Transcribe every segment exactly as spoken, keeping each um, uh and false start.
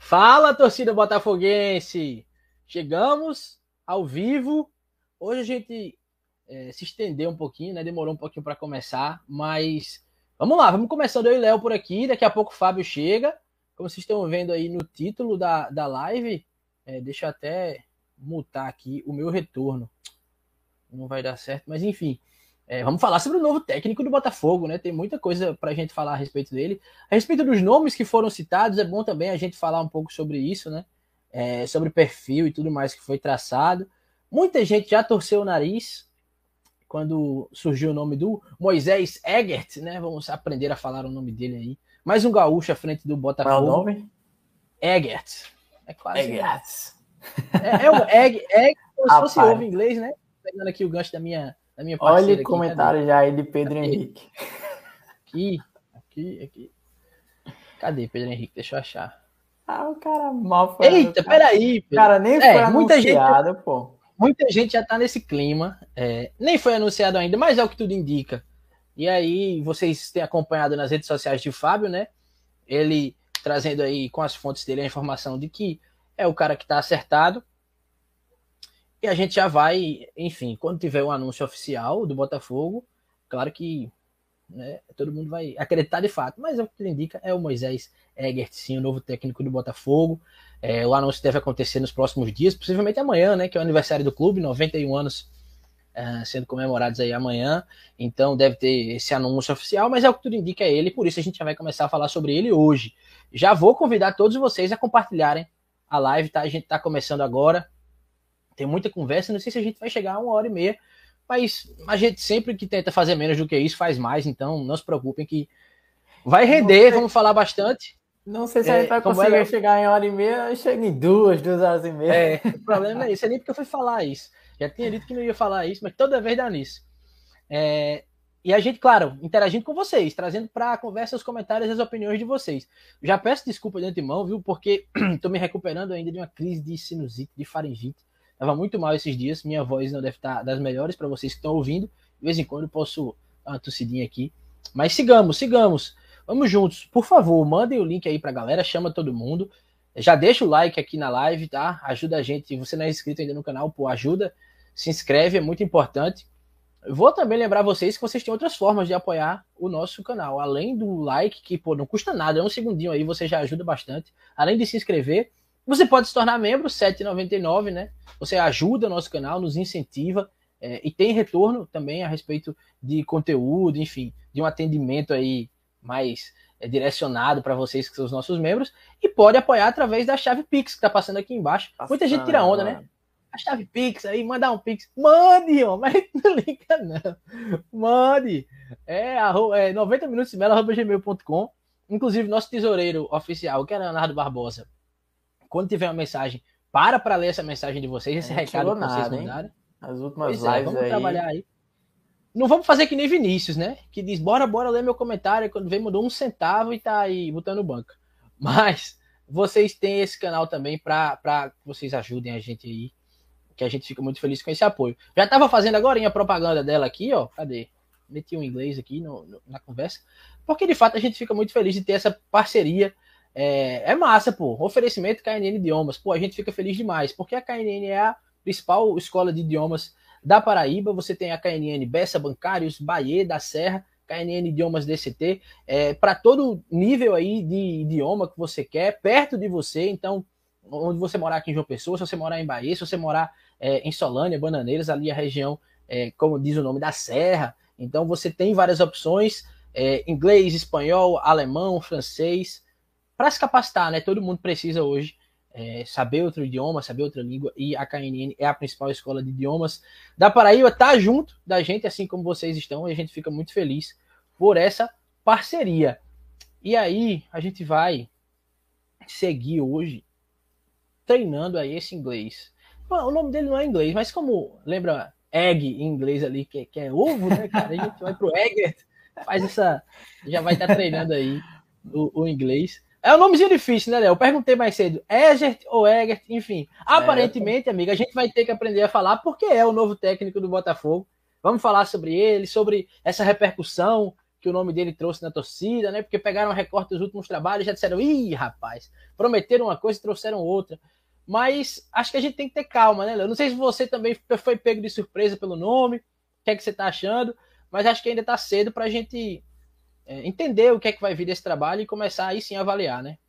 Fala, torcida botafoguense! Chegamos ao vivo. Hoje a gente é, se estendeu um pouquinho, né? Demorou um pouquinho para começar, mas vamos lá, vamos começando eu e Léo por aqui. Daqui a pouco o Fábio chega. Como vocês estão vendo aí no título da, da live, é, deixa eu até mutar aqui o meu retorno. Não vai dar certo, mas enfim. É, vamos falar sobre o novo técnico do Botafogo, né? Tem muita coisa para a gente falar a respeito dele. A respeito dos nomes que foram citados, é bom também a gente falar um pouco sobre isso, né? É, sobre perfil e tudo mais que foi traçado. Muita gente já torceu o nariz quando surgiu o nome do Moisés Egert, né? Vamos aprender a falar o nome dele aí. Mais um gaúcho à frente do Botafogo. Qual é o nome? Egert. É quase. Egert. É, é o Egg, Egg, como se fosse ovo em inglês, né? Pegando aqui o gancho da minha, da minha parceira. Olha o comentário já aí de Pedro Cadê? Henrique. Aqui, aqui, aqui. Cadê Pedro Henrique? Deixa eu achar. Ah, o cara mal foi. Eita, cara. peraí. O cara nem é, foi muita anunciado, gente, pô. Muita gente já tá nesse clima. É, nem foi anunciado ainda, mas é o que tudo indica. E aí, vocês têm acompanhado nas redes sociais de Fábio, né? Ele trazendo aí com as fontes dele a informação de que é o cara que tá acertado. E a gente já vai, enfim, quando tiver o anúncio oficial do Botafogo, claro que, né, todo mundo vai acreditar de fato, mas o que ele indica é o Moisés Egert, sim, o novo técnico do Botafogo. É, o anúncio deve acontecer nos próximos dias, possivelmente amanhã, né, que é o aniversário do clube, noventa e um anos uh, sendo comemorados aí amanhã, então deve ter esse anúncio oficial, mas é o que tudo indica é ele, por isso a gente já vai começar a falar sobre ele hoje. Já vou convidar todos vocês a compartilharem a live, tá? A gente tá começando agora. Tem muita conversa, não sei se a gente vai chegar a uma hora e meia, mas a gente sempre que tenta fazer menos do que isso faz mais, então não se preocupem que vai render, vamos falar bastante. Não sei se é, a gente vai conseguir é... chegar em hora e meia, chega em duas, duas horas e meia. É, o problema é isso, é nem porque eu fui falar isso. Já tinha dito que não ia falar isso, mas toda vez dá nisso. É, e a gente, claro, interagindo com vocês, trazendo para a conversa os comentários e as opiniões de vocês. Já peço desculpa de antemão, viu, porque estou me recuperando ainda de uma crise de sinusite, de faringite. Estava muito mal esses dias, minha voz não deve estar das melhores para vocês que estão ouvindo. De vez em quando eu posso dar uma tossidinha aqui. Mas sigamos, sigamos. Vamos juntos. Por favor, mandem o link aí para a galera, chama todo mundo. Já deixa o like aqui na live, tá? Ajuda a gente. Se você não é inscrito ainda no canal, pô, ajuda. Se inscreve, é muito importante. Vou também lembrar vocês que vocês têm outras formas de apoiar o nosso canal. Além do like, que pô, não custa nada, é um segundinho aí, você já ajuda bastante. Além de se inscrever, você pode se tornar membro, sete reais e noventa e nove centavos, né? Você ajuda o nosso canal, nos incentiva é, e tem retorno também a respeito de conteúdo, enfim, de um atendimento aí mais é, direcionado para vocês que são os nossos membros, e pode apoiar através da chave Pix, que está passando aqui embaixo. Nossa, muita gente tira onda, né? A chave Pix aí, mandar um Pix. Mande, ó, mas não liga não. Mande. É, é noventa minutos de mela arroba gmail ponto com. Inclusive, nosso tesoureiro oficial, que é Leonardo Barbosa, quando tiver uma mensagem, para para ler essa mensagem de vocês, esse recado que vocês mandaram. As últimas pois lives é, vamos aí. trabalhar aí. Não vamos fazer que nem Vinícius, né? Que diz, bora, bora ler meu comentário, quando vem mudou um centavo e tá aí botando banca. Mas vocês têm esse canal também para que vocês ajudem a gente aí, que a gente fica muito feliz com esse apoio. Já tava fazendo agora a propaganda dela aqui, ó, cadê? Meti um inglês aqui no, no, na conversa, porque de fato a gente fica muito feliz de ter essa parceria. É, é massa, pô. Oferecimento K N N Idiomas. Pô, a gente fica feliz demais, porque a K N N é a principal escola de idiomas da Paraíba. Você tem a K N N Bessa Bancários, Bahia da Serra, K N N Idiomas D C T, é, para todo nível aí de idioma que você quer, perto de você. Então, onde você morar aqui em João Pessoa, se você morar em Bahia, se você morar é, em Solânia, Bananeiras, ali a região, é, como diz o nome, da Serra. Então, você tem várias opções, é, inglês, espanhol, alemão, francês, para se capacitar, né? Todo mundo precisa hoje é, saber outro idioma, saber outra língua, e a K N N é a principal escola de idiomas da Paraíba, tá junto da gente, assim como vocês estão, e a gente fica muito feliz por essa parceria. E aí, a gente vai seguir hoje treinando aí esse inglês. Bom, o nome dele não é inglês, mas como lembra egg em inglês ali, que, que é ovo, né, cara? A gente vai pro Egert, faz essa, já vai estar tá treinando aí o, o inglês. É um nomezinho difícil, né, Léo? Eu perguntei mais cedo, Egert ou Egert, enfim. Aparentemente, é. amiga, a gente vai ter que aprender a falar porque é o novo técnico do Botafogo. Vamos falar sobre ele, sobre essa repercussão que o nome dele trouxe na torcida, né? Porque pegaram o recorte dos últimos trabalhos e já disseram, ih, rapaz, prometeram uma coisa e trouxeram outra. Mas acho que a gente tem que ter calma, né, Léo? Não sei se você também foi pego de surpresa pelo nome, o que é que você está achando, mas acho que ainda está cedo para a gente é, entender o que é que vai vir desse trabalho e começar aí sim a avaliar, né?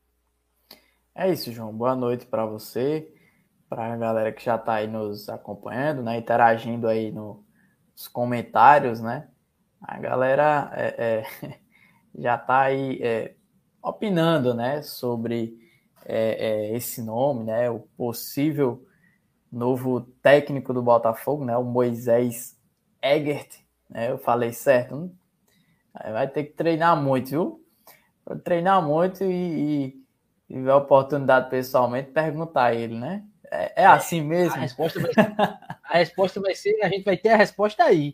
É isso, João. Boa noite para você, para a galera que já está aí nos acompanhando, né? Interagindo aí no, nos comentários, né? A galera é, é, já está aí é, opinando, né? Sobre é, é, esse nome, né? O possível novo técnico do Botafogo, né? O Moisés Egert, né? Eu falei certo, vai ter que treinar muito, viu? Para treinar muito e, e tiver a oportunidade pessoalmente, perguntar a ele, né? É, é assim mesmo? A resposta, vai, a resposta vai ser, a gente vai ter a resposta aí.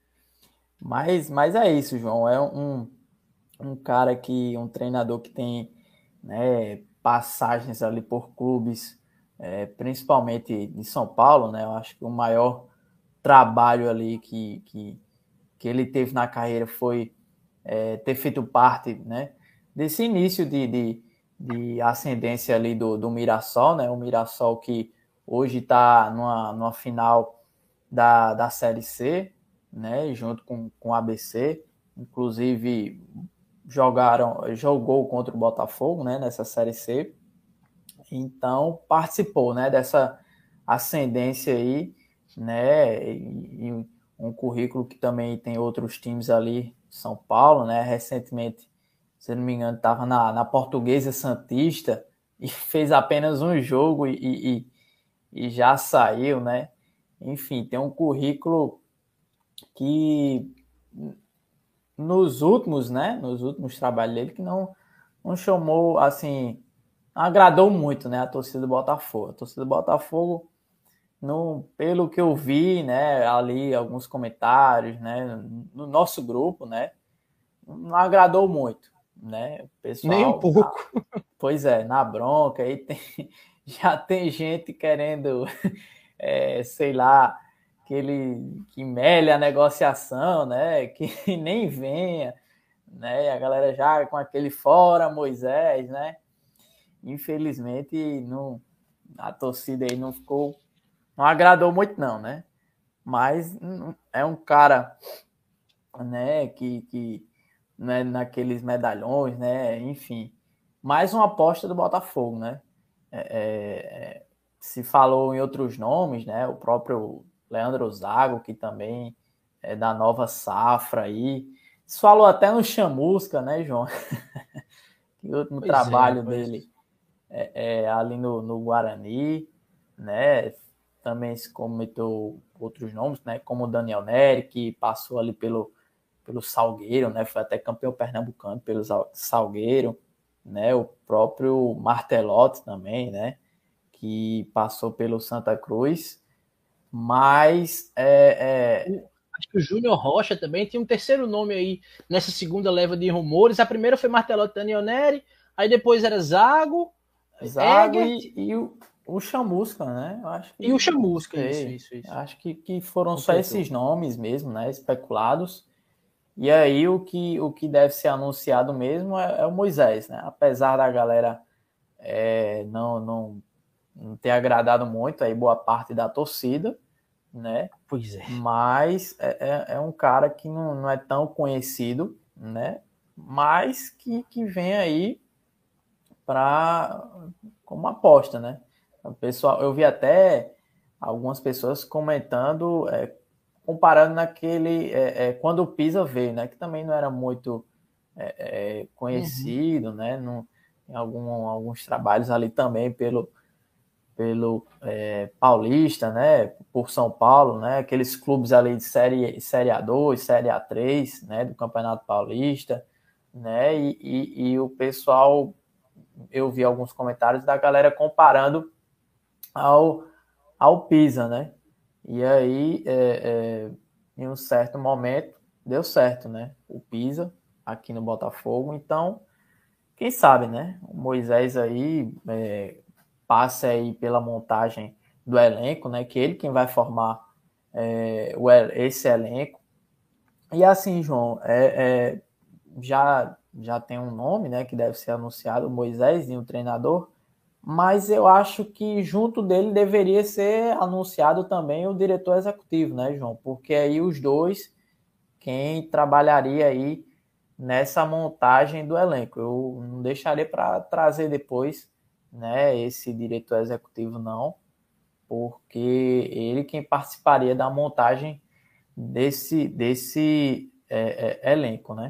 Mas, mas é isso, João. É um, um cara que, um treinador que tem, né, passagens ali por clubes, é, principalmente de São Paulo, né? Eu acho que o maior trabalho ali que, que, que ele teve na carreira foi é, ter feito parte, né, desse início de, de, de ascendência ali do, do Mirassol, né? O Mirassol que hoje está numa, numa final da, da Série C, né? Junto com, com o A B C. Inclusive, jogaram, jogou contra o Botafogo, né? Nessa Série C. Então, participou, né? Dessa ascendência aí, né? E, e um currículo que também tem outros times ali, São Paulo, né? Recentemente, se não me engano, estava na, na Portuguesa Santista e fez apenas um jogo e, e, e já saiu, né? Enfim, tem um currículo que nos últimos, né? Nos últimos trabalhos dele que não, não chamou, assim, não agradou muito, né? A torcida do Botafogo. A torcida do Botafogo, no, pelo que eu vi, né? Ali alguns comentários, né? No nosso grupo, né? Não agradou muito, né? O pessoal, nem um pouco. Tá, pois é, na bronca aí tem, já tem gente querendo, é, sei lá, que ele que mele a negociação, né? Que nem venha, né? A galera já com aquele fora Moisés, né? Infelizmente não, a torcida aí não ficou, não agradou muito não, né? Mas é um cara, né? Que, que né, naqueles medalhões, né? Enfim, mais uma aposta do Botafogo, né? É, é, se falou em outros nomes, né? O próprio Leandro Zago, que também é da nova safra aí. Se falou até no Chamusca, né, João? Que o último Pois é, trabalho rapaz. dele é, é ali no, no Guarani, né? Também se comentou outros nomes, né? Como o Daniel Neri, que passou ali pelo pelo Salgueiro, né? Foi até campeão pernambucano pelo Salgueiro, né? O próprio Martelotti também, né? Que passou pelo Santa Cruz, mas é, é... acho que o Júnior Rocha também tinha um terceiro nome aí nessa segunda leva de rumores. A primeira foi Martelotti Daniel Neri, aí depois era Zago, Zago Egert e, e o, o Chamusca, né? Eu acho que, e o Chamusca, isso, sei, isso, isso. acho que, que foram só Completou. esses nomes mesmo, né? Especulados. E aí o que, o que deve ser anunciado mesmo é, é o Moisés, né? Apesar da galera é, não, não, não ter agradado muito aí boa parte da torcida, né? Pois é. Mas é, é, é um cara que não, não é tão conhecido, né? Mas que, que vem aí para como aposta, né? O pessoal, eu vi até algumas pessoas comentando, é, comparando naquele é, é, quando o Pisa veio, né? Que também não era muito é, é, conhecido, uhum. né? No, em algum, alguns trabalhos ali também pelo pelo é, Paulista, né? Por São Paulo, né? Aqueles clubes ali de série série A dois, série A três, né? Do Campeonato Paulista, né? E, e, e o pessoal, eu vi alguns comentários da galera comparando ao, ao Pisa, né? E aí, é, é, em um certo momento, deu certo, né? O Pisa aqui no Botafogo. Então, quem sabe, né? O Moisés aí é, passe aí pela montagem do elenco, né? Que ele quem vai formar é, o, esse elenco. E assim, João, é, é, já, já tem um nome, né, que deve ser anunciado, o Moisés, e um treinador, mas eu acho que junto dele deveria ser anunciado também o diretor executivo, né, João? Porque aí os dois, quem trabalharia aí nessa montagem do elenco. Eu não deixaria para trazer depois, né, esse diretor executivo, não, porque ele quem participaria da montagem desse, desse é, é, elenco, né?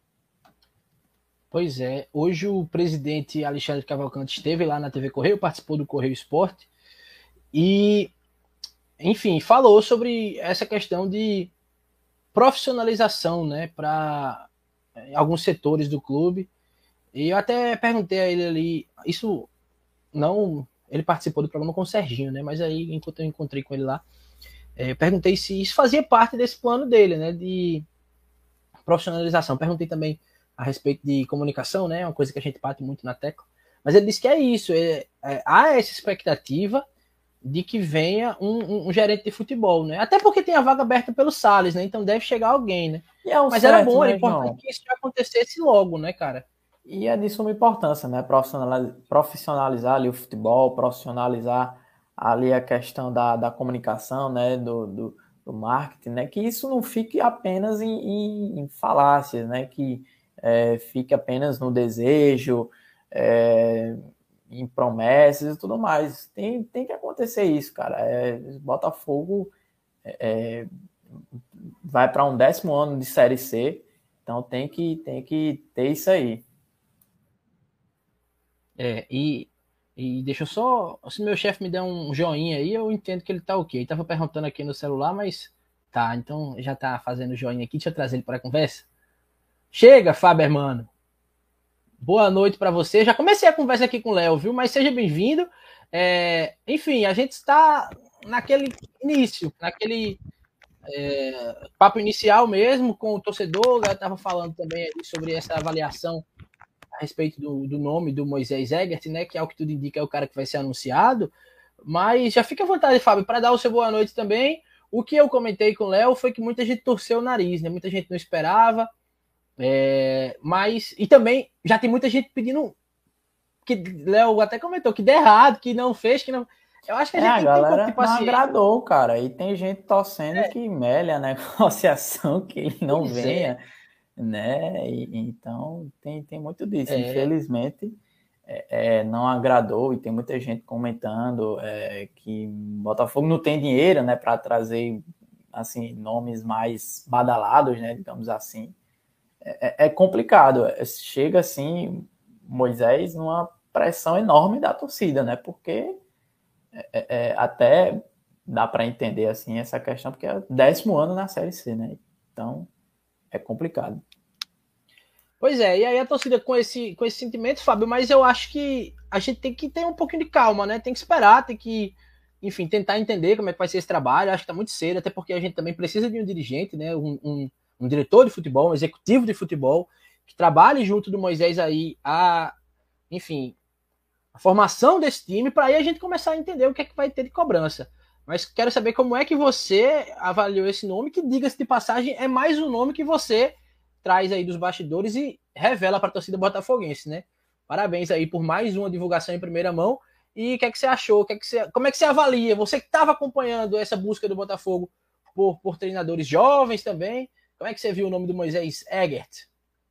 Pois é, hoje o presidente Alexandre Cavalcante esteve lá na T V Correio, participou do Correio Esporte e, enfim, falou sobre essa questão de profissionalização, né, para alguns setores do clube. E eu até perguntei a ele ali, isso não, ele participou do programa com o Serginho, né, mas aí enquanto eu encontrei com ele lá, é, perguntei se isso fazia parte desse plano dele, né, de profissionalização. Perguntei também a respeito de comunicação, né? Uma coisa que a gente bate muito na tecla. Mas ele disse que é isso. É, é, há essa expectativa de que venha um, um, um gerente de futebol, né? Até porque tem a vaga aberta pelo Salles, né? Então deve chegar alguém, né? E é o Mas certo, era bom, né, era importante João? que isso acontecesse logo, né, cara? E é de suma importância, né? Profissionalizar, profissionalizar ali o futebol, profissionalizar ali a questão da, da comunicação, né? Do, do, do marketing, né? Que isso não fique apenas em, em, em falácias, né? Que é, fique apenas no desejo, é, em promessas e tudo mais. Tem, tem que acontecer isso, cara. É, Botafogo é, vai para um décimo ano de Série C, então tem que, tem que ter isso aí. É, e, e deixa eu só. Se meu chefe me der um joinha aí, eu entendo que ele tá ok. Ele tava perguntando aqui no celular, mas tá, então já tá fazendo joinha aqui. Deixa eu trazer ele para a conversa. Chega, Faber, mano. Boa noite para você. Já comecei a conversa aqui com o Léo, viu? Mas seja bem-vindo. É, enfim, a gente está naquele início, naquele é, papo inicial mesmo com o torcedor. Eu estava falando também sobre essa avaliação a respeito do, do nome do Moisés Egert, né? Que é o que tudo indica é o cara que vai ser anunciado. Mas já fica à vontade, Fábio, para dar o seu boa noite também. O que eu comentei com o Léo foi que muita gente torceu o nariz, né? Muita gente não esperava. É, mas, e também já tem muita gente pedindo que Léo até comentou que deu errado, que não fez, que não. Eu acho que a É, gente a tem que ter um pouco de galera não paciência. agradou, cara. E tem gente torcendo que mele a negociação, que ele não Pois é, venha, né? E, então tem, tem muito disso. é, Infelizmente, é, é, não agradou e tem muita gente comentando é, que Botafogo não tem dinheiro, né, para trazer assim nomes mais badalados, né, digamos assim. É, é complicado. Chega assim, Moisés, numa pressão enorme da torcida, né? Porque é, é, até dá para entender assim essa questão, porque é o décimo ano na Série C, né? Então é complicado. Pois é, e aí a torcida com esse, com esse sentimento, Fábio, mas eu acho que a gente tem que ter um pouquinho de calma, né? Tem que esperar, tem que, enfim, tentar entender como é que vai ser esse trabalho. Acho que tá muito cedo, até porque a gente também precisa de um dirigente, né? Um, um, um diretor de futebol, um executivo de futebol, que trabalhe junto do Moisés aí a, enfim, a formação desse time, para aí a gente começar a entender o que é que vai ter de cobrança. Mas quero saber como é que você avaliou esse nome, que, diga-se de passagem, é mais um nome que você traz aí dos bastidores e revela para a torcida botafoguense, né? Parabéns aí por mais uma divulgação em primeira mão. E o que é que você achou? Que é que você, como é que você avalia? Você que estava acompanhando essa busca do Botafogo por, por treinadores jovens também, como é que você viu o nome do Moisés Egert?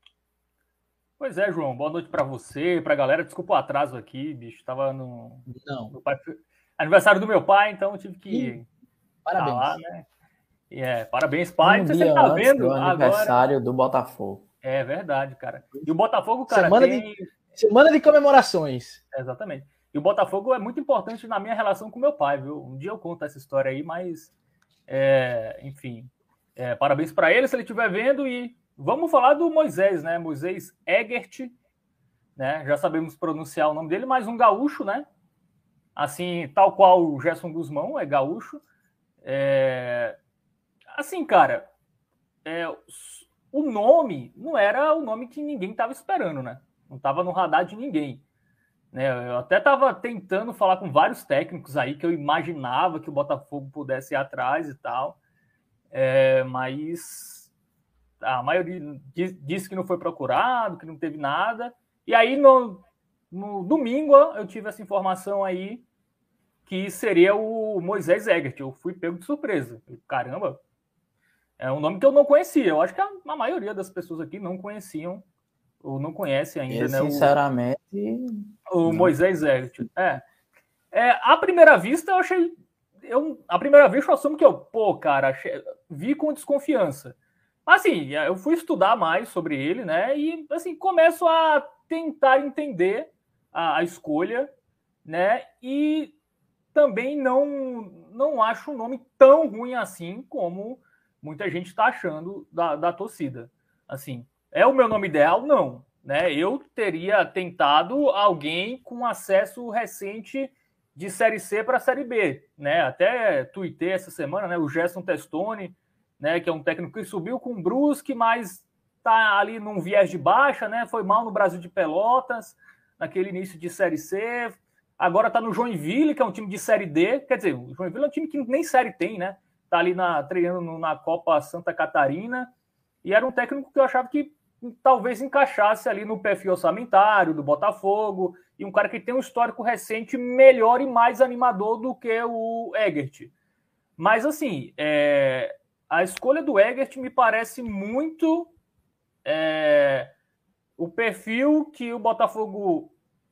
Pois é, João. Boa noite para você, para a galera. Desculpa o atraso aqui, bicho. Tava no, Não. no pai... aniversário do meu pai, então tive que Ih, parabéns. Lá, né? É, parabéns, pai. Um Não sei se dia ele tá antes vendo do aniversário agora. do Botafogo. É verdade, cara. E o Botafogo, cara, semana tem... de semana de comemorações. É, exatamente. E o Botafogo é muito importante na minha relação com meu pai, viu? Um dia eu conto essa história aí, mas é, enfim, é, parabéns para ele se ele estiver vendo. E vamos falar do Moisés, né? Moisés Egert, né? Já sabemos pronunciar o nome dele, mas um gaúcho, né? Assim, tal qual o Gerson Guzmão é gaúcho. É... Assim, cara, é... o nome não era o nome que ninguém estava esperando, né? Não estava no radar de ninguém. Né? Eu até estava tentando falar com vários técnicos aí que eu imaginava que o Botafogo pudesse ir atrás e tal. É... Mas a maioria disse que não foi procurado, que não teve nada. E aí, no, no domingo, eu tive essa informação aí que seria o Moisés Egert. Eu fui pego de surpresa. Caramba, é um nome que eu não conhecia. Eu acho que a, a maioria das pessoas aqui não conheciam ou não conhecem ainda, eu, né? Sinceramente, o, o Moisés Egert. É. é. À primeira vista, eu achei. Eu, à primeira vista, eu assumo que eu, pô, cara, achei, vi com desconfiança. Assim, eu fui estudar mais sobre ele, né? E, assim, começo a tentar entender a, a escolha, né? E também não, não acho o nome tão ruim assim como muita gente está achando da, da torcida. Assim, é o meu nome ideal? Não. Né? Eu teria tentado alguém com acesso recente de Série C para a Série B. Né? Até tuitei essa semana, né? O Gerson Testoni, né? Que é um técnico que subiu com o Brusque, mas está ali num viés de baixa, né? Foi mal no Brasil de Pelotas, naquele início de Série C. Agora está no Joinville, que é um time de Série D. Quer dizer, o Joinville é um time que nem Série tem, né? Está ali na, treinando na Copa Santa Catarina. E era um técnico que eu achava que talvez encaixasse ali no perfil orçamentário do Botafogo. E um cara que tem um histórico recente melhor e mais animador do que o Egert. Mas, assim, é, a escolha do Egert me parece muito é, o perfil que o Botafogo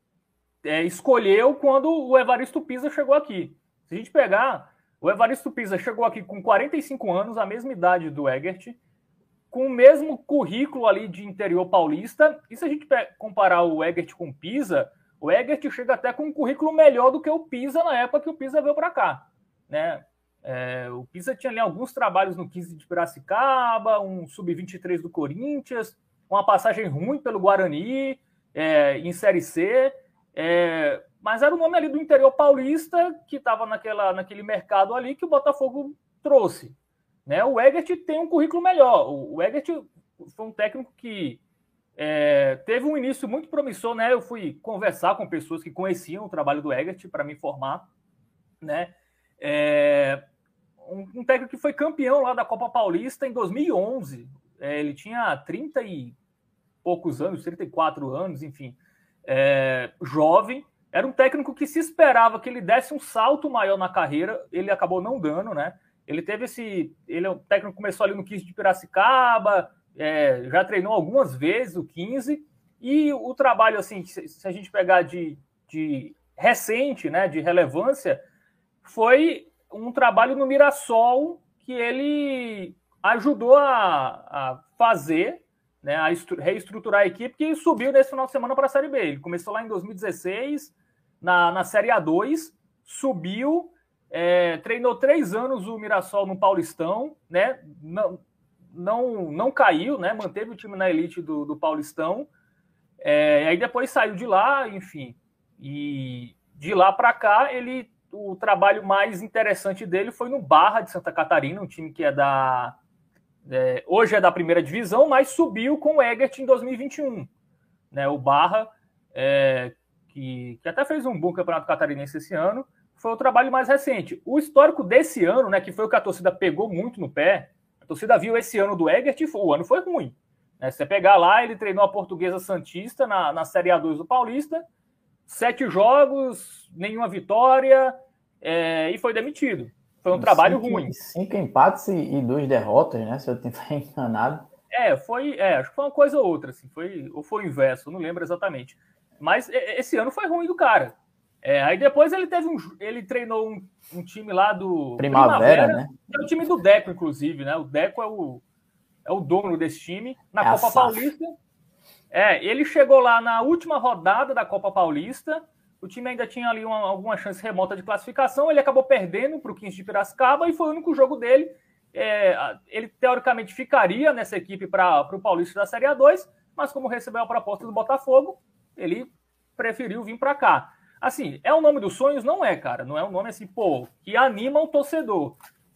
É, escolheu quando o Evaristo Pisa chegou aqui. Se a gente pegar, o Evaristo Pisa chegou aqui com quarenta e cinco anos, a mesma idade do Egert, com o mesmo currículo ali de interior paulista. E se a gente comparar o Egert com o Pisa, o Egert chega até com um currículo melhor do que o Pisa na época que o Pisa veio para cá. Né? É, o Pisa tinha ali alguns trabalhos no quinze de Piracicaba, um sub vinte e três do Corinthians, uma passagem ruim pelo Guarani, é, em Série C. É, mas era o nome ali do interior paulista que estava naquele mercado ali que o Botafogo trouxe. Né? O Egert tem um currículo melhor. O, o Egert foi um técnico que é, teve um início muito promissor. Né? Eu fui conversar com pessoas que conheciam o trabalho do Egert para me informar. Né? É, um, um técnico que foi campeão lá da Copa Paulista em dois mil e onze. É, ele tinha trinta e poucos anos, trinta e quatro anos, enfim. É, jovem, era um técnico que se esperava que ele desse um salto maior na carreira, ele acabou não dando, né? Ele teve esse, ele é um técnico que começou ali no quinze de Piracicaba, é, já treinou algumas vezes o quinze, e o trabalho, assim, se, se a gente pegar de, de recente, né, de relevância, foi um trabalho no Mirassol que ele ajudou a, a fazer, né, a reestruturar a equipe, que subiu nesse final de semana para a Série B. Ele começou lá em dois mil e dezesseis, na, na Série A dois, subiu, é, treinou três anos o Mirassol no Paulistão, né, não, não, não caiu, né, manteve o time na elite do, do Paulistão, é, aí depois saiu de lá, enfim, e de lá para cá, ele, o trabalho mais interessante dele foi no Barra de Santa Catarina, um time que é da... É, hoje é da primeira divisão, mas subiu com o Egert em dois mil e vinte e um. Né, o Barra, é, que, que até fez um bom campeonato catarinense esse ano, foi o trabalho mais recente. O histórico desse ano, né, que foi o que a torcida pegou muito no pé, a torcida viu esse ano do Egert e o ano foi ruim. Né, se você pegar lá, ele treinou a Portuguesa Santista na, na Série A dois do Paulista, sete jogos, nenhuma vitória, é, e foi demitido. Foi um cinco, trabalho ruim. Cinco empates e, e duas derrotas, né? Se eu estiver enganado. É, foi, é, acho que foi uma coisa ou outra, assim, foi, ou foi o inverso, não lembro exatamente. Mas esse ano foi ruim do cara. É, aí depois ele teve um, ele treinou um, um time lá do Primavera, Primavera, né? É o time do Deco, inclusive, né? O Deco é o, é o dono desse time. Na é Copa Paulista. É, ele chegou lá na última rodada da Copa Paulista. O time ainda tinha ali uma, alguma chance remota de classificação. Ele acabou perdendo para o quinze de Piracicaba e foi o único jogo dele. É, ele, teoricamente, ficaria nessa equipe para o Paulista da Série A dois, mas como recebeu a proposta do Botafogo, ele preferiu vir para cá. Assim, é o nome dos sonhos? Não é, cara. Não é um nome assim, pô, que anima o torcedor.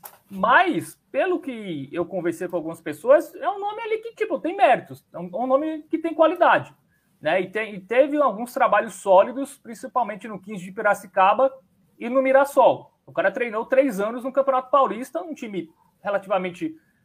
Mas, pelo que eu conversei com algumas pessoas, é um nome ali que, tipo, tem méritos. É um, um nome que tem qualidade. Né? E, tem, e teve alguns trabalhos sólidos, principalmente no quinze de Piracicaba e no Mirassol. O cara treinou três anos no Campeonato Paulista, um time relativamente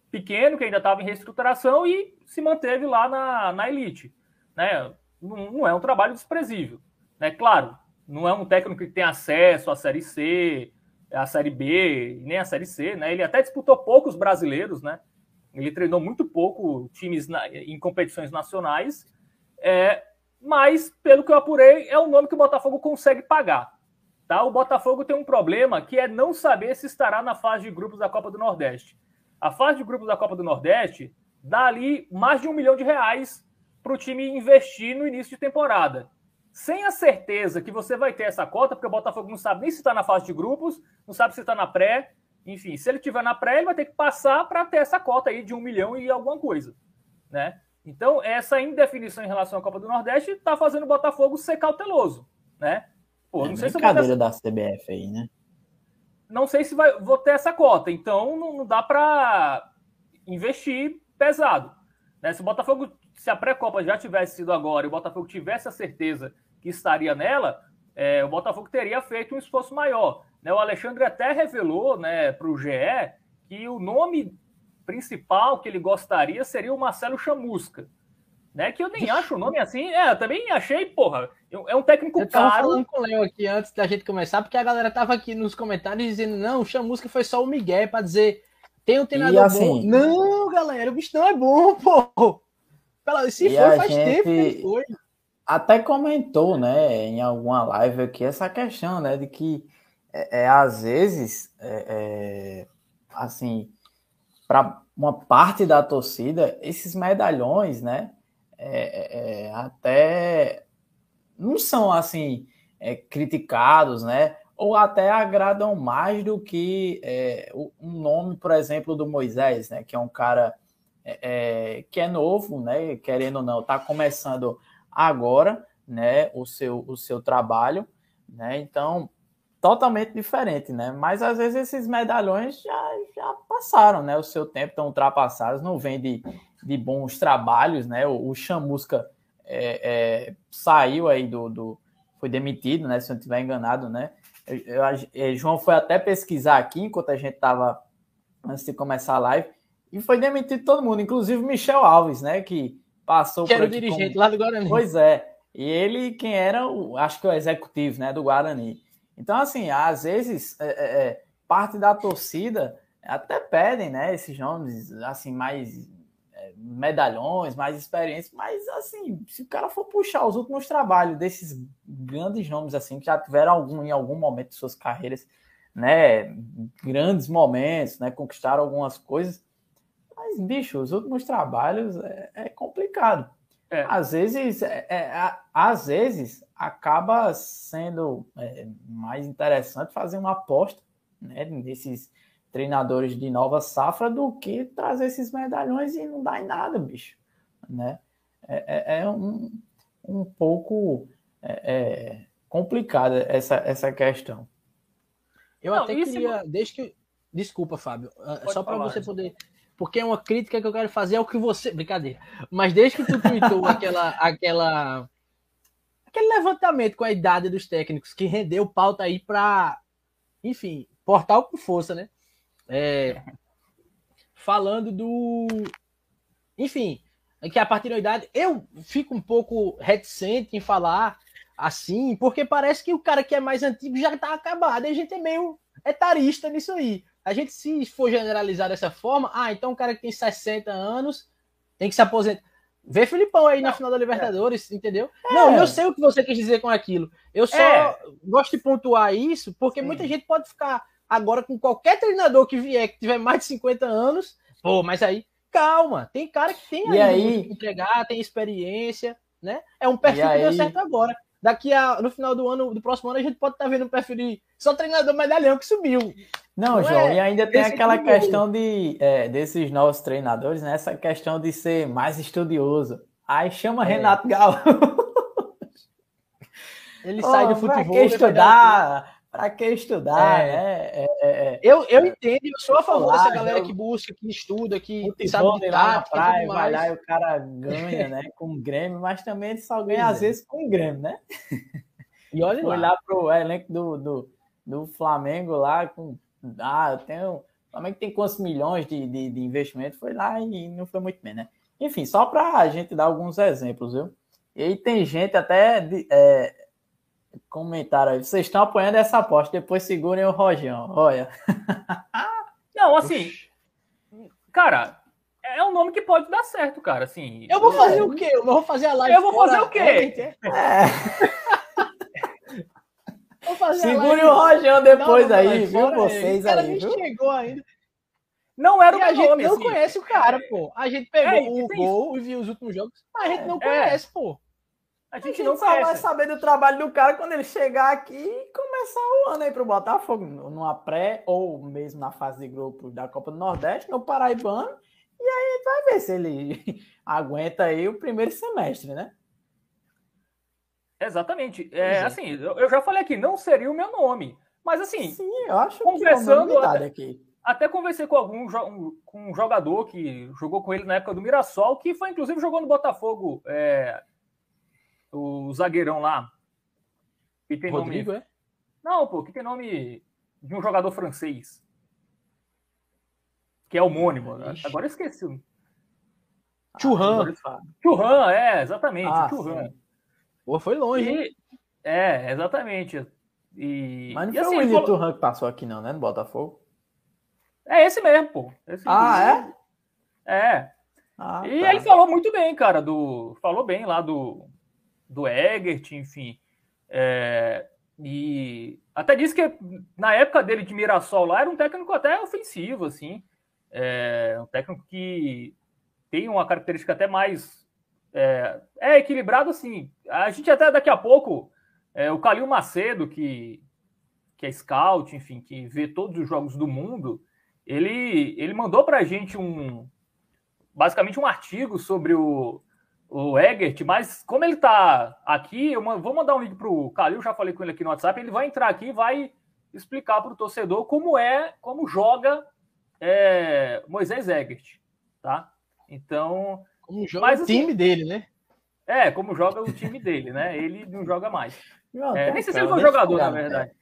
pequeno, que ainda estava em reestruturação e se manteve lá na, na elite. Né? Não, não é um trabalho desprezível. Né? Claro, não é um técnico que tem acesso à Série C, à Série B, nem à Série C. Né? Ele até disputou poucos brasileiros, né? Ele treinou muito pouco times na, em competições nacionais, é, mas, pelo que eu apurei, é um nome que o Botafogo consegue pagar. Tá? O Botafogo tem um problema que é não saber se estará na fase de grupos da Copa do Nordeste. A fase de grupos da Copa do Nordeste dá ali mais de um milhão de reais para o time investir no início de temporada. Sem a certeza que você vai ter essa cota, porque o Botafogo não sabe nem se está na fase de grupos, não sabe se está na pré. Enfim, se ele estiver na pré, ele vai ter que passar para ter essa cota aí de um milhão e alguma coisa. Né? Então, essa indefinição em relação à Copa do Nordeste está fazendo o Botafogo ser cauteloso. Né? Pô, é não sei se brincadeira essa... da C B F aí, né? Não sei se vai, vou ter essa cota. Então, não, não dá para investir pesado. Né? Se o Botafogo, se a pré-copa já tivesse sido agora e o Botafogo tivesse a certeza que estaria nela, é, o Botafogo teria feito um esforço maior. Né? O Alexandre até revelou, né, para o G E que o nome principal que ele gostaria seria o Marcelo Chamusca. Né? Que eu nem acho o nome assim. É, eu também achei, porra. É um técnico eu tava caro. falando com o Léo aqui antes da gente começar, porque a galera tava aqui nos comentários dizendo: não, o Chamusca foi só o Miguel para dizer tem um treinador assim, bom. Não, galera, o bicho não é bom, pô. Se foi, faz tempo que ele foi. Até comentou, né, em alguma live aqui, essa questão, né, de que é, é às vezes, é, é, assim, para uma parte da torcida, esses medalhões, né, é, é, até não são, assim, é, criticados, né, ou até agradam mais do que é, um nome, por exemplo, do Moisés, né, que é um cara é, é, que é novo, né, querendo ou não, está começando agora, né, o seu, o seu trabalho, né, então, totalmente diferente, né, mas às vezes esses medalhões já, já passaram, né, o seu tempo, estão ultrapassados, não vem de, de bons trabalhos, né, o, o Chamusca é, é, saiu aí do, do, foi demitido, né, se eu não estiver enganado, né, eu, eu, João foi até pesquisar aqui, enquanto a gente estava, antes de começar a live, e foi demitido todo mundo, inclusive Michel Alves, né, que passou que por era aqui o dirigente como... lá do Guarani. Pois é, e ele quem era, o, acho que o executivo, né, do Guarani. Então, assim, às vezes, é, é, parte da torcida até pedem, né, esses nomes, assim, mais é, medalhões, mais experiência, mas, assim, se o cara for puxar os últimos trabalhos desses grandes nomes, assim, que já tiveram algum, em algum momento de suas carreiras, né, grandes momentos, né, conquistaram algumas coisas, mas, bicho, os últimos trabalhos é, é complicado. É. Às vezes, é, é, às vezes, acaba sendo é, mais interessante fazer uma aposta, né, nesses treinadores de nova safra do que trazer esses medalhões e não dar em nada, bicho. Né? É, é, é um, um pouco é, é complicada essa, essa questão. Eu não, até queria... Se... Desde que... Desculpa, Fábio. Pode só para você poder... Porque é uma crítica que eu quero fazer ao que você... Brincadeira. Mas desde que tu tweetou aquela, aquela... aquele levantamento com a idade dos técnicos que rendeu pauta aí para... Enfim, portal com força, né? É... Falando do... Enfim, que a partir da idade... Eu fico um pouco reticente em falar assim, porque parece que o cara que é mais antigo já tá acabado. E a gente é meio etarista nisso aí. A gente, se for generalizar dessa forma, ah, então um cara que tem sessenta anos tem que se aposentar. Vê Filipão aí não, na final da Libertadores, é. entendeu? É. Não, eu sei o que você quis dizer com aquilo. Eu só é. gosto de pontuar isso, porque Sim. muita gente pode ficar agora com qualquer treinador que vier, que tiver mais de cinquenta anos, pô, mas aí, calma, tem cara que tem aí, aí... que entregar, tem experiência, né? É um perfil que deu certo agora. Daqui a, no final do ano, do próximo ano, a gente pode estar tá vendo um perfil de só treinador medalhão que subiu. Não, Não João, é, e ainda tem aquela questão de, é, desses novos treinadores, né? Essa questão de ser mais estudioso. Aí chama é. Renato Gaúcho. Ele oh, sai do futebol. Pra que estudar? Pra que estudar, é. né? É, é, eu, eu entendo, eu sou a favor dessa galera que busca, que estuda, que sabe de lá na praia, vai lá e o cara ganha, né? Com o Grêmio, mas também ele só ganha, pois às é. vezes, com o Grêmio, né? E olha Foi lá. lá pro elenco do, do, do Flamengo lá com... Ah, eu tenho O Flamengo tem quantos milhões de, de, de investimento, foi lá e não foi muito bem, né? Enfim, só para a gente dar alguns exemplos, viu? E aí tem gente até de, é, comentaram aí, vocês estão apoiando essa aposta, depois segurem o Rojão, olha. Não, assim, Oxi. cara, é um nome que pode dar certo, cara, assim. Eu vou fazer eu, o quê? Eu vou fazer a live. Eu vou fazer o quê? É. Vou fazer Segure o Rojão depois não, aí, viu, fora, vocês aí, aí, viu? chegou ainda. Não era o e a gente nome, não assim. conhece o cara, pô. A gente pegou é, o gol isso. e viu os últimos jogos, mas a gente não é. conhece, pô. A gente, a gente não só conhece. Vai saber do trabalho do cara quando ele chegar aqui e começar o ano aí pro Botafogo, numa pré ou mesmo na fase de grupo da Copa do Nordeste, no Paraibano, e aí vai ver se ele aguenta aí o primeiro semestre, né? Exatamente. É, é. Assim, eu já falei aqui, não seria o meu nome, mas assim, sim, eu acho conversando, que é até, aqui. até conversei com algum um, com um jogador que jogou com ele na época do Mirassol, que foi inclusive jogou no Botafogo, é, o zagueirão lá. Que tem Rodrigo, nome... é? Não, pô, que tem nome de um jogador francês. Que é homônimo. Ixi. Agora eu esqueci. Churran. Ah, Churran, é, exatamente. Ah, Churran. Pô, foi longe, e, É, exatamente. E, Mas não e foi assim, o William falou... Churran que passou aqui não, né, no Botafogo? É esse mesmo, pô. Esse ah, mesmo. é? É. Ah, e tá. ele falou muito bem, cara, do... Falou bem lá do... do Egert, enfim. É, e até disse que na época dele de Mirassol lá era um técnico até ofensivo, assim. É, um técnico que tem uma característica até mais... É, é equilibrado, assim. A gente até daqui a pouco... É, o Calil Macedo, que, que é scout, enfim, que vê todos os jogos do mundo, ele, ele mandou pra gente um... basicamente um artigo sobre o o Egert, mas como ele tá aqui, eu vou mandar um link pro Calil, já falei com ele aqui no WhatsApp, ele vai entrar aqui e vai explicar para o torcedor como é, como joga é, Moisés Egert, tá? Então... Como joga mas, o time assim, dele, né? É, como joga o time dele, né? Ele não joga mais. Não, é, tá nem sei cara, se ele foi jogador, na verdade.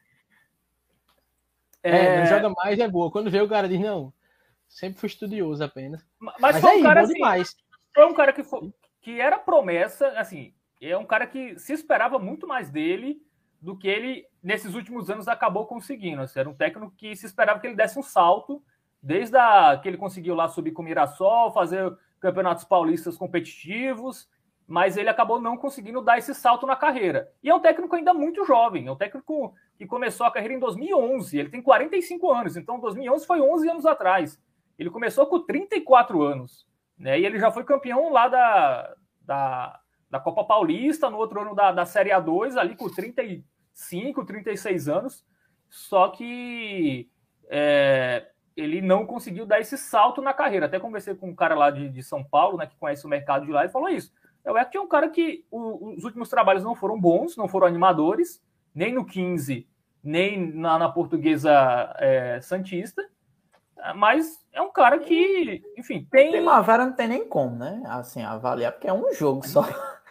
É, é, não joga mais, é boa. Quando vê o cara diz, não, sempre fui estudioso apenas. Mas, mas foi um cara, assim, demais. Foi um cara que foi... que era promessa, assim, é um cara que se esperava muito mais dele do que ele, nesses últimos anos, acabou conseguindo. Assim, era um técnico que se esperava que ele desse um salto, desde a, que ele conseguiu lá subir com o Mirassol, fazer campeonatos paulistas competitivos, mas ele acabou não conseguindo dar esse salto na carreira. E é um técnico ainda muito jovem, é um técnico que começou a carreira em dois mil e onze, ele tem quarenta e cinco anos, então dois mil e onze foi onze anos atrás. Ele começou com trinta e quatro anos. Né? E ele já foi campeão lá da, da, da Copa Paulista, no outro ano da, da Série A dois, ali com trinta e cinco, trinta e seis anos. Só que é, ele não conseguiu dar esse salto na carreira. Até conversei com um cara lá de, de São Paulo, né, que conhece o mercado de lá, e falou isso. O Egert é um cara que o, os últimos trabalhos não foram bons, não foram animadores, nem no quinze, nem na, na Portuguesa é, Santista. Mas é um cara que, enfim, tem... Primavera não tem nem como, né? Assim, avaliar, porque é um jogo só.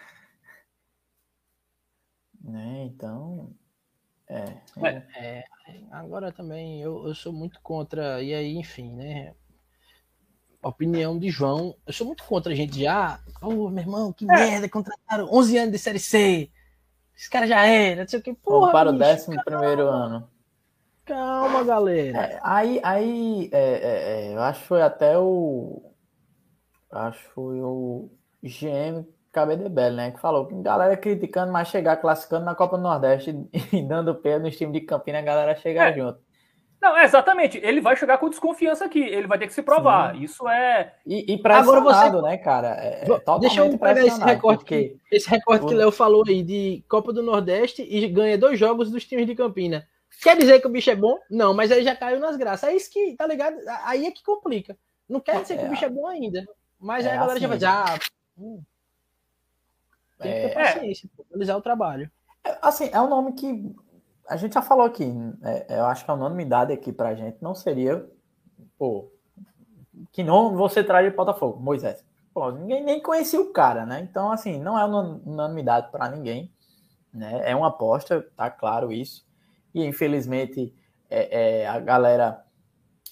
né? Então... É, é. é agora também, eu, eu sou muito contra... E aí, enfim, né? Opinião de João. Eu sou muito contra a gente já... Oh, meu irmão, que é. merda, contrataram onze anos de Série C. Esse cara já era, não sei o que. Porra, Vamos para bicho, o décimo primeiro ano. Calma, galera. É, aí, aí é, é, é, eu acho que foi até o. Acho que foi o G M Cabedebel, né? Que falou que galera criticando, mas chegar classificando na Copa do Nordeste e, e dando pé nos times de Campinas, a galera chegar é. junto. Não, exatamente. Ele vai chegar com desconfiança aqui. Ele vai ter que se provar. Sim. Isso é. E, e pressionado, Agora você... né, cara? É, é Deixa eu pegar esse recorte, porque... que, esse recorte o... que o Léo falou aí de Copa do Nordeste e ganha dois jogos dos times de Campinas. Quer dizer que o bicho é bom? Não, mas aí já caiu nas graças. É isso que, tá ligado? Aí é que complica. Não quer dizer é, que o bicho é bom ainda. Mas é, aí a galera assim, já vai dizer, ah, hum, tem que ter é, paciência, é, analisar o trabalho. É, assim, é um nome que a gente já falou aqui. É, eu acho que a unanimidade aqui pra gente não seria, pô, que não você traz de Botafogo, Moisés. Pô, ninguém nem conhecia o cara, né? Então, assim, não é unanimidade pra ninguém. Né? É uma aposta, tá claro isso. E, infelizmente, é, é, a galera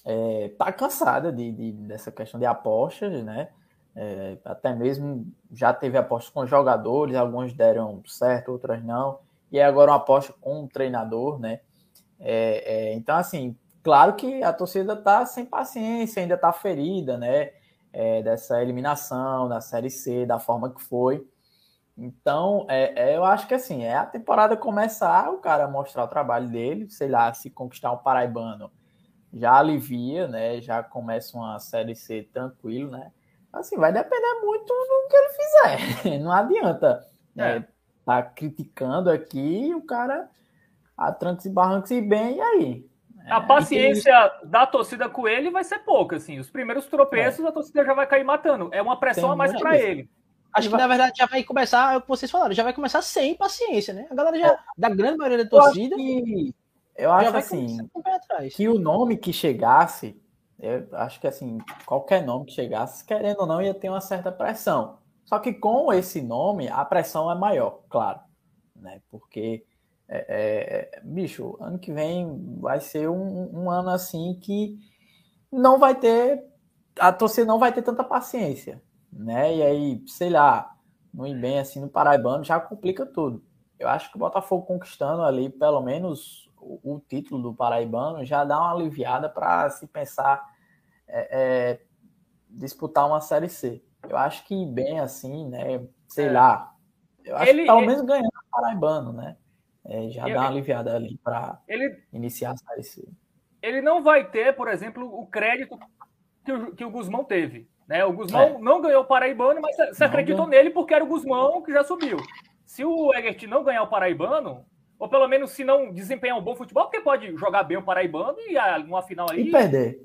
é, tá cansada de, de, dessa questão de apostas, né? É, até mesmo já teve apostas com jogadores, alguns deram certo, outras não, e agora uma aposta com um treinador, né? É, é, então, assim, claro que a torcida tá sem paciência, ainda tá ferida, né? É, dessa eliminação da Série C, da forma que foi. Então, é, é, eu acho que assim, é a temporada começar, o cara mostrar o trabalho dele, sei lá, se conquistar um paraibano, já alivia, né? Já começa uma Série C tranquilo, né? Assim, vai depender muito do que ele fizer. Não adianta né, É. tá criticando aqui o cara a trancos e barrancos e bem, e aí? A paciência da torcida com ele vai ser pouca, assim. Os primeiros tropeços É. a torcida já vai cair matando. É uma pressão Tem a mais muito para isso. ele. Acho que, vai- na verdade, já vai começar, é o que vocês falaram, já vai começar sem paciência, né? A galera já, É. da grande maioria da Eu acho torcida, que, eu já acho vai assim, começar com o pé atrás. que o nome que chegasse, eu acho que assim, qualquer nome que chegasse, querendo ou não, ia ter uma certa pressão. Só que com esse nome, a pressão é maior, claro, né? Porque, é, é, bicho, ano que vem vai ser um, um ano assim que não vai ter, a torcida não vai ter tanta paciência, né? E aí, sei lá, não ir bem assim no Paraibano já complica tudo. Eu acho que o Botafogo conquistando ali pelo menos o, o título do Paraibano já dá uma aliviada para se pensar é, é, disputar uma Série C. Eu acho que bem assim, né? Sei É. lá. Eu acho Ele- que pelo ele- menos ganhando o Paraibano, né? É, já Eu- dá uma aliviada ali para Ele, iniciar a Série C. ele não vai ter, por exemplo, o crédito que o, que o Guzmão teve. Né? O Guzmão É. não ganhou o Paraibano, mas você Não acreditou ganhou. nele porque era o Guzmão que já subiu. Se o Egert não ganhar o Paraibano, ou pelo menos se não desempenhar um bom futebol, porque pode jogar bem o Paraibano e a, numa final ali. E perder.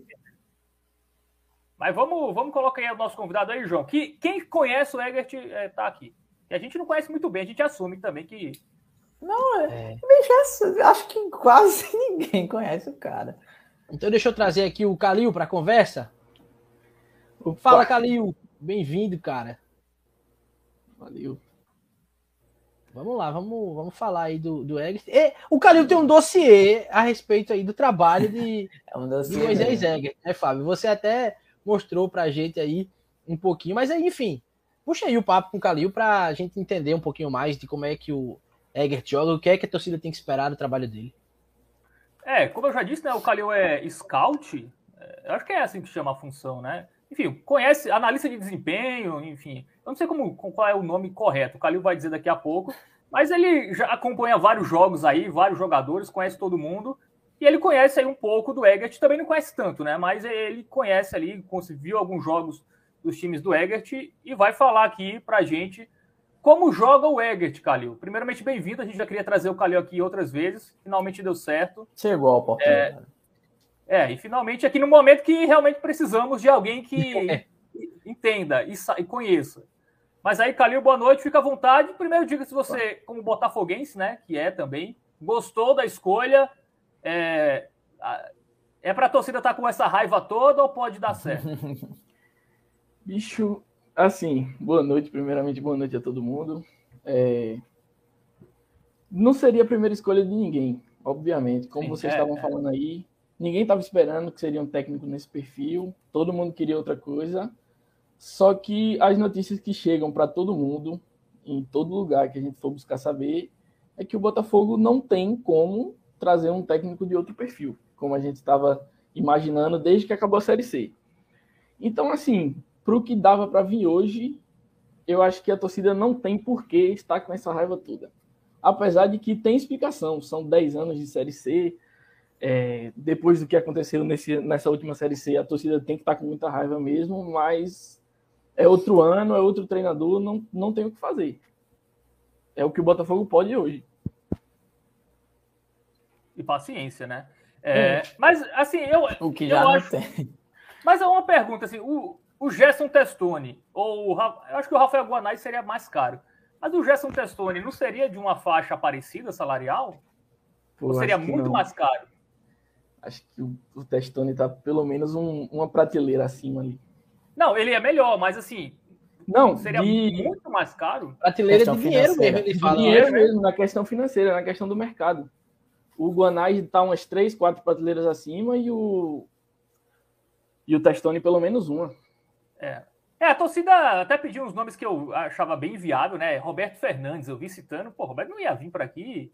Mas vamos, vamos colocar aí o nosso convidado aí, João. Que, quem conhece o Egert é, tá aqui. Que a gente não conhece muito bem, a gente assume também que. Não, é. Bicho, acho que quase ninguém conhece o cara. Então deixa eu trazer aqui o Calil para a conversa. Fala, Calil. Bem-vindo, cara. Valeu. Vamos lá, vamos, vamos falar aí do, do Egert. E, o Calil tem um dossiê a respeito aí do trabalho de, É um de Moisés Egert, né, Fábio? Você até mostrou pra gente aí um pouquinho, mas aí, enfim, puxa aí o papo com o Calil pra gente entender um pouquinho mais de como é que o Egert joga, o que é que a torcida tem que esperar do trabalho dele. É, como eu já disse, né, o Calil é scout, é, eu acho que é assim que chama a função, né? Enfim, conhece, analista de desempenho, enfim, eu não sei como, qual é o nome correto, o Calil vai dizer daqui a pouco, mas ele já acompanha vários jogos aí, vários jogadores, conhece todo mundo, e ele conhece aí um pouco do Egert, também não conhece tanto, né? Mas ele conhece ali, viu alguns jogos dos times do Egert e vai falar aqui pra gente como joga o Egert, Calil. Primeiramente, bem-vindo, a gente já queria trazer o Calil aqui outras vezes, finalmente deu certo. Chegou a oportunidade. É, é e finalmente aqui no momento que realmente precisamos de alguém que entenda e, e conheça. Mas aí, Calil, boa noite, fica à vontade. Primeiro, diga se você, como botafoguense, né, que é também, gostou da escolha, é, é para a torcida estar com essa raiva toda ou pode dar certo? Bicho, assim, boa noite, primeiramente, boa noite a todo mundo. É... Não seria a primeira escolha de ninguém, obviamente. Como Sim, vocês é, estavam é. falando aí, ninguém estava esperando que seria um técnico nesse perfil, todo mundo queria outra coisa. Só que as notícias que chegam para todo mundo, em todo lugar que a gente for buscar saber, é que o Botafogo não tem como trazer um técnico de outro perfil, como a gente estava imaginando desde que acabou a Série C. Então, assim, para o que dava para vir hoje, eu acho que a torcida não tem por que estar com essa raiva toda. Apesar de que tem explicação, são dez anos de Série C, é, depois do que aconteceu nesse, nessa última Série C, a torcida tem que estar com muita raiva mesmo, mas é outro ano, é outro treinador, não, não tem o que fazer. É o que o Botafogo pode hoje. E paciência, né? É, é. Mas, assim, eu, o que eu já acho... não tem. Mas é uma pergunta, assim, o, o Gerson Testoni, ou o, eu acho que o Rafael Guanais seria mais caro, mas o Gerson Testoni não seria de uma faixa parecida salarial? Pô, ou seria acho que muito não. mais caro? Acho que o, o Testoni está pelo menos um, uma prateleira acima ali. Não, ele é melhor, mas assim, Não, seria de... muito mais caro? Prateleira de dinheiro mesmo, ele de fala. dinheiro né? mesmo, na questão financeira, na questão do mercado. O Guanais está umas três, quatro prateleiras acima e o, E o Testoni pelo menos uma. É. É, a torcida até pediu uns nomes que eu achava bem viável, né? Roberto Fernandes, eu vi citando. Pô, Roberto não ia vir para aqui.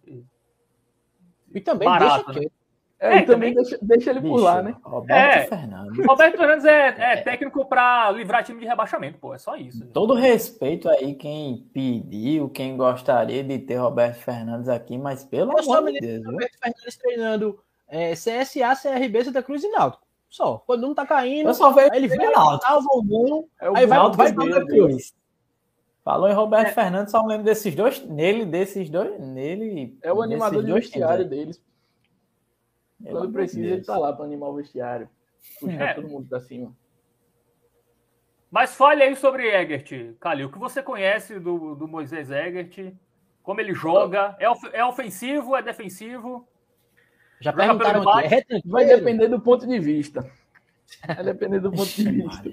E também Barato, deixa né? que É, É, e também também- deixa, deixa ele por Bicho, lá, né? Roberto É. Fernandes. Roberto Fernandes é, é técnico para livrar time de rebaixamento, pô. É só isso. Todo respeito aí quem pediu, quem gostaria de ter Roberto Fernandes aqui, mas pelo Eu só amor me de lembro Deus, do viu? Roberto Fernandes treinando é, C S A, C R B, Santa Cruz e Náutico. Só. Quando não tá caindo, Eu só vejo aí ele vai o Náutico. salva o gol, É o aí vai, Náutico vai e pra Santa outra Cruz. Falou em Roberto É. Fernandes, só me lembro desses dois, nele, desses dois, nele. É o animador desses de dois vestiário times aí. deles. Pelo Quando amor de precisa, ele Deus. tá lá para animar o vestiário. Puxar É. todo mundo pra cima. Mas fale aí sobre Egert, Calil. O que você conhece do, do Moisés Egert? Como ele joga? É, of- é ofensivo? É defensivo? Já Joga pelo perguntaram aqui. É empate? retranqueiro? Vai depender do ponto de vista. Vai depender do ponto de vista.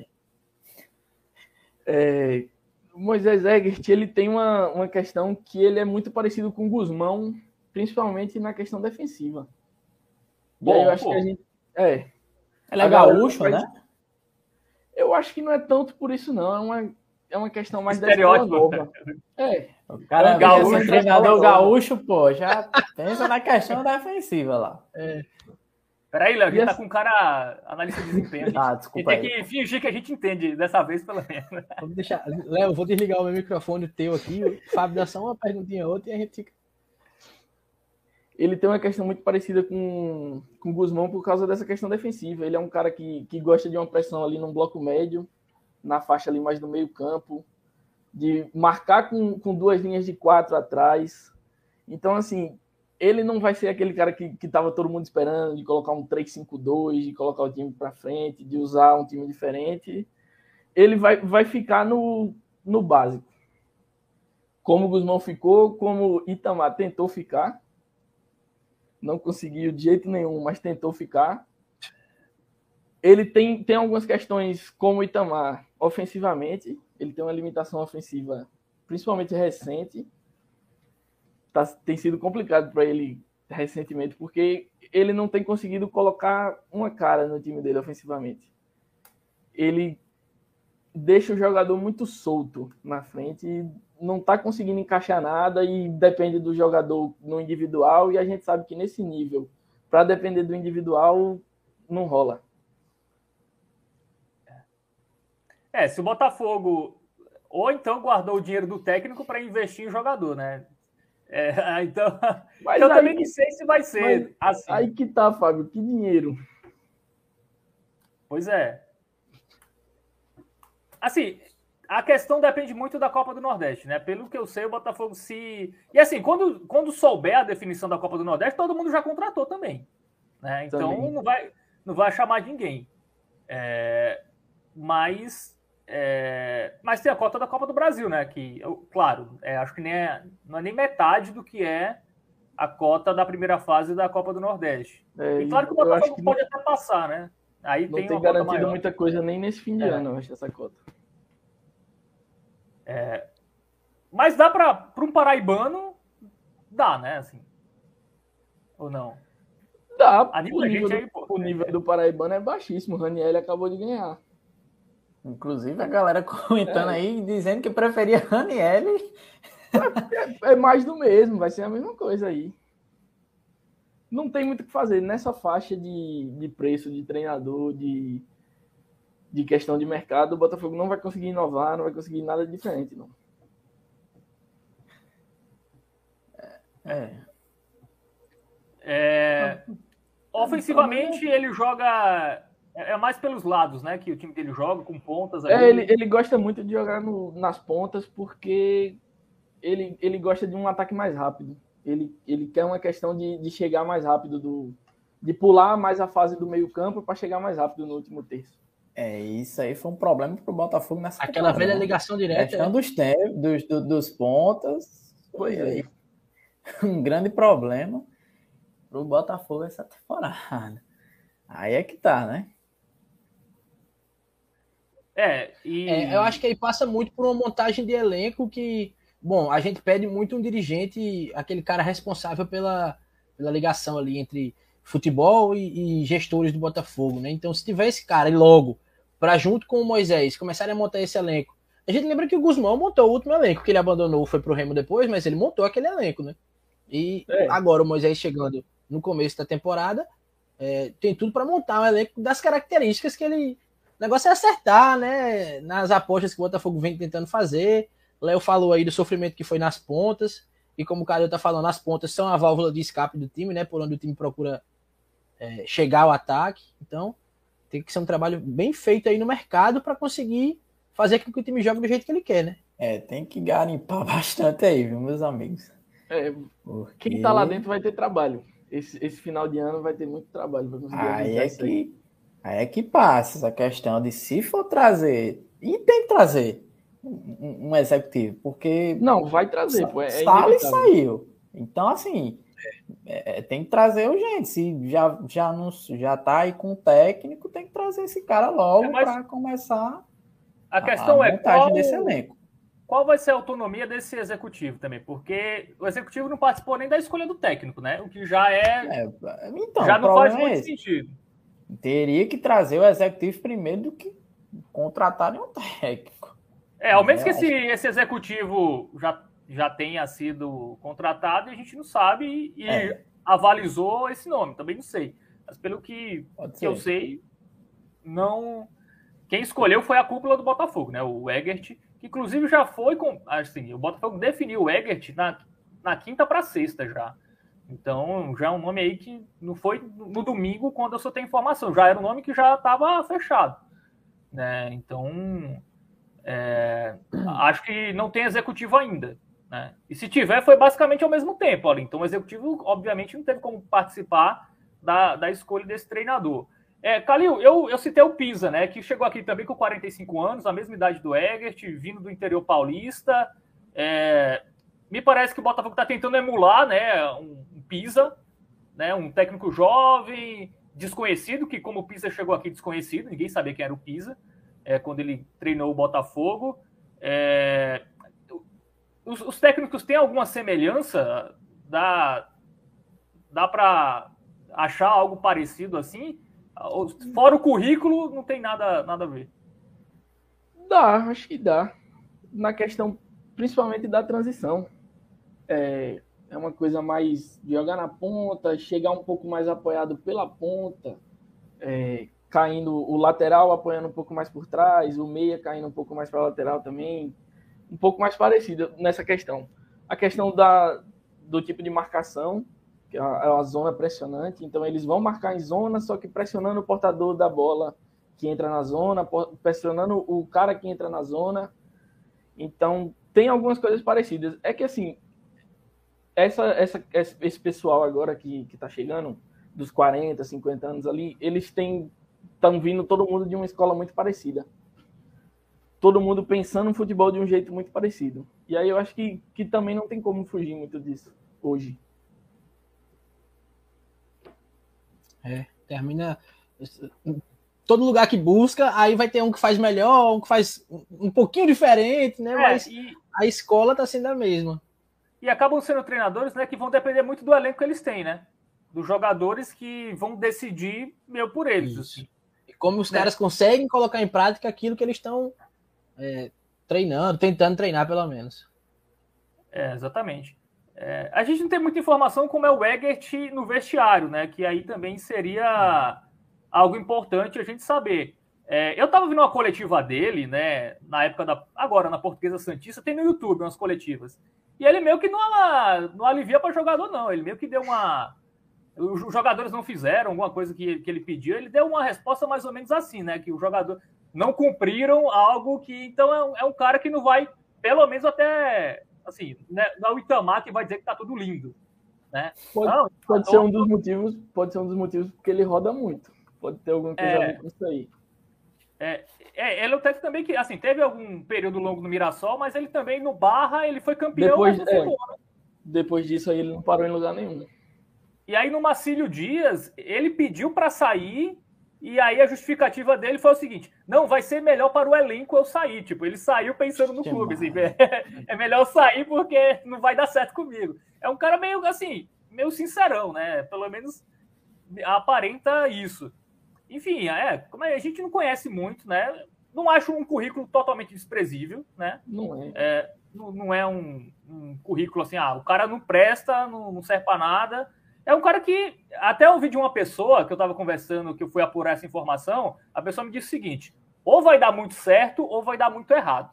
É, o Moisés Egert, ele tem uma, uma questão que ele é muito parecido com o Guzmão, principalmente na questão defensiva. E aí Bom, eu acho pô. que a gente... É, Ele é A galera gaúcho, faz- né? eu acho que não é tanto por isso, não. É uma, é uma questão mais da Estereótipo. escola nova. É, O cara É um é gaúcho, esse treinador é gaúcho, pô, já pensa na questão defensiva lá. Peraí, Léo, a gente E tá assim- com um cara analista de desempenho. A gente, Ah, a desculpa gente tem aí. que fingir que a gente entende dessa vez, pelo menos. Vamos deixar. Léo, eu vou desligar o meu microfone teu aqui. O Fábio dá só uma perguntinha outra e a gente fica. ele tem uma questão muito parecida com, com o Guzmão por causa dessa questão defensiva. Ele é um cara que, que gosta de uma pressão ali num bloco médio, na faixa ali mais do meio campo, de marcar com, com duas linhas de quatro atrás. Então, assim, ele não vai ser aquele cara que estava todo mundo esperando, de colocar um três cinco dois, de colocar o time para frente, de usar um time diferente. Ele vai, vai ficar no, no básico. Como o Guzmão ficou, como o Itamar tentou ficar. Não conseguiu de jeito nenhum, mas tentou ficar. Ele tem, tem algumas questões, como o Itamar, ofensivamente. Ele tem uma limitação ofensiva, principalmente recente. Tá, tem sido complicado para ele recentemente, porque ele não tem conseguido colocar uma cara no time dele ofensivamente. Ele deixa o jogador muito solto na frente e não está conseguindo encaixar nada e depende do jogador no individual, e a gente sabe que nesse nível, para depender do individual, não rola. É, se o Botafogo ou então guardou o dinheiro do técnico para investir em jogador, né? É, então, Mas eu aí- também não sei se vai ser assim. Aí que tá, Fábio, que dinheiro. Pois é. Assim, a questão depende muito da Copa do Nordeste, né? Pelo que eu sei, o Botafogo se... E assim, quando, quando souber a definição da Copa do Nordeste, todo mundo já contratou também. Né? Então, Também. não vai, não vai chamar de ninguém. É, mas, é, mas tem a cota da Copa do Brasil, né? Que, eu, claro, é, acho que nem é, não é nem metade do que é a cota da primeira fase da Copa do Nordeste. É, E claro que o eu acho Botafogo que pode até passar, né? Aí não tem, tem uma cota garantido maior. muita coisa nem nesse fim de É. ano, eu acho, essa cota. Mas dá para um paraibano, dá, né? Assim, ou não? Dá, Anima o a nível, gente aí, do, pô. o nível do Paraibano é baixíssimo. O Raniel acabou de ganhar. Inclusive a galera comentando É. aí, dizendo que preferia Raniel. É, é mais do mesmo, vai ser a mesma coisa aí. Não tem muito o que fazer. Nessa faixa de, de preço, de treinador, de, de questão de mercado, o Botafogo não vai conseguir inovar, não vai conseguir nada diferente, não. É. É, ofensivamente, ele joga. É é mais pelos lados, né? Que o time dele joga, com pontas. ali. É, ele, ele gosta muito de jogar no, nas pontas porque ele, ele gosta de um ataque mais rápido. Ele, ele quer uma questão de, de chegar mais rápido, do, de pular mais a fase do meio campo para chegar mais rápido no último terço. É, isso aí foi um problema pro Botafogo nessa Aquela temporada, velha né? ligação A direta. questão dos tempos, dos, do- dos pontas. Pois foi é. aí um grande problema pro Botafogo essa temporada. Aí é que tá, né? É, e. É, eu acho que aí passa muito por uma montagem de elenco que, bom, a gente pede muito um dirigente, aquele cara responsável pela, pela ligação ali entre futebol e, e gestores do Botafogo, né? Então, se tiver esse cara e logo, para junto com o Moisés, começarem a montar esse elenco. A gente lembra que o Guzmão montou o último elenco, que ele abandonou, foi pro Remo depois, mas ele montou aquele elenco, né? E é. agora o Moisés chegando no começo da temporada, é, tem tudo para montar um elenco das características que ele... O negócio é acertar, né? Nas apostas que o Botafogo vem tentando fazer. O Léo falou aí do sofrimento que foi nas pontas, e como o Calil tá falando, as pontas são a válvula de escape do time, né? Por onde o time procura é, chegar ao ataque. Então, tem que ser um trabalho bem feito aí no mercado para conseguir fazer com que o time jogue do jeito que ele quer, né? É, tem que garimpar bastante aí, viu, meus amigos? É, Porque... Quem tá lá dentro vai ter trabalho. Esse, esse final de ano vai ter muito trabalho para conseguir aí é que aí. aí é que passa essa questão de se for trazer, e tem que trazer um, um executivo, porque... Não, vai trazer, pô. É Salles saiu. Então, assim, é, é, tem que trazer urgente. Se já, já, não, já tá aí com o técnico, tem que trazer esse cara logo é, para começar a, questão a, a é montagem qual, desse elenco. Qual vai ser a autonomia desse executivo também? Porque o executivo não participou nem da escolha do técnico, né? O que já é... é então, já não faz muito é sentido. Teria que trazer o executivo primeiro do que contratar um técnico. É, ao menos é, que esse, esse executivo já, já tenha sido contratado, a gente não sabe e, e é. avalizou esse nome, também não sei. Mas pelo que, que eu sei, não... Quem escolheu foi a cúpula do Botafogo, né? O Egert, que inclusive já foi com... Assim, o Botafogo definiu o Egert na, na quinta para sexta já. Então, já é um nome aí que não foi no domingo quando eu só tenho informação. Já era um nome que já estava fechado. Né? Então, é, acho que não tem executivo ainda. Né? E se tiver, foi basicamente ao mesmo tempo. Olha, então, o executivo, obviamente, não teve como participar da, da escolha desse treinador. É, Calil, eu, eu citei o Pisa, né, que chegou aqui também com quarenta e cinco anos, a mesma idade do Egert, vindo do interior paulista. É, me parece que o Botafogo está tentando emular, né, um, um Pisa, né, um técnico jovem, desconhecido, que como o Pisa chegou aqui desconhecido, ninguém sabia quem era o Pisa, é, quando ele treinou o Botafogo. É, os, os técnicos têm alguma semelhança? Dá, dá para achar algo parecido assim? Fora o currículo, não tem nada, nada a ver. Dá, acho que dá. Na questão, principalmente da transição. É, é uma coisa mais de jogar na ponta, chegar um pouco mais apoiado pela ponta, é, caindo o lateral, apoiando um pouco mais por trás, o meia caindo um pouco mais para a lateral também. Um pouco mais parecido nessa questão. A questão da, do tipo de marcação, que é uma zona pressionante, então eles vão marcar em zona, só que pressionando o portador da bola que entra na zona, pressionando o cara que entra na zona. Então, tem algumas coisas parecidas. É que, assim, essa, essa, esse pessoal agora que está chegando, dos quarenta, cinquenta anos ali, eles têm estão vindo todo mundo de uma escola muito parecida. Todo mundo pensando no futebol de um jeito muito parecido. E aí eu acho que, que também não tem como fugir muito disso hoje. É, termina... Todo lugar que busca, aí vai ter um que faz melhor, um que faz um pouquinho diferente, né? É, mas e... a escola tá sendo a mesma. E acabam sendo treinadores, né, que vão depender muito do elenco que eles têm, né? Dos jogadores que vão decidir meio por eles. Assim. E como os né? caras conseguem colocar em prática aquilo que eles estão é, treinando, tentando treinar pelo menos. É, exatamente. É, a gente não tem muita informação como é o Egert no vestiário, né? Que aí também seria algo importante a gente saber. É, eu estava vendo uma coletiva dele, né? Na época da... Agora, na Portuguesa Santista, tem no YouTube umas coletivas. E ele meio que não, não alivia para jogador, não. Ele meio que deu uma... Os jogadores não fizeram alguma coisa que, que ele pediu. Ele deu uma resposta mais ou menos assim, né? Que os jogadores não cumpriram algo que... Então, é um, é um cara que não vai, pelo menos até... Assim, né, não é o Itamar que vai dizer que tá tudo lindo, né? Pode, não, pode ser um dos motivos, pode ser um dos motivos porque ele roda muito. Pode ter alguma coisa é, a ver com isso aí. É, é, ele até também que, assim, teve algum período longo no Mirassol, mas ele também no Barra, ele foi campeão. Depois, é, depois disso aí ele não parou em lugar nenhum. E aí no Marcílio Dias, ele pediu para sair. E aí a justificativa dele foi o seguinte: não, vai ser melhor para o elenco eu sair. Tipo, ele saiu pensando no que clube. Assim, é, é melhor sair porque não vai dar certo comigo. É um cara meio assim, meio sincerão, né? Pelo menos aparenta isso. Enfim, é, como a gente não conhece muito, né? Não acho um currículo totalmente desprezível, né? Não é. é não, não é um, um currículo assim, ah, o cara não presta, não, não serve para nada. É um cara que, até ouvi de uma pessoa que eu estava conversando, que eu fui apurar essa informação, a pessoa me disse o seguinte, ou vai dar muito certo, ou vai dar muito errado.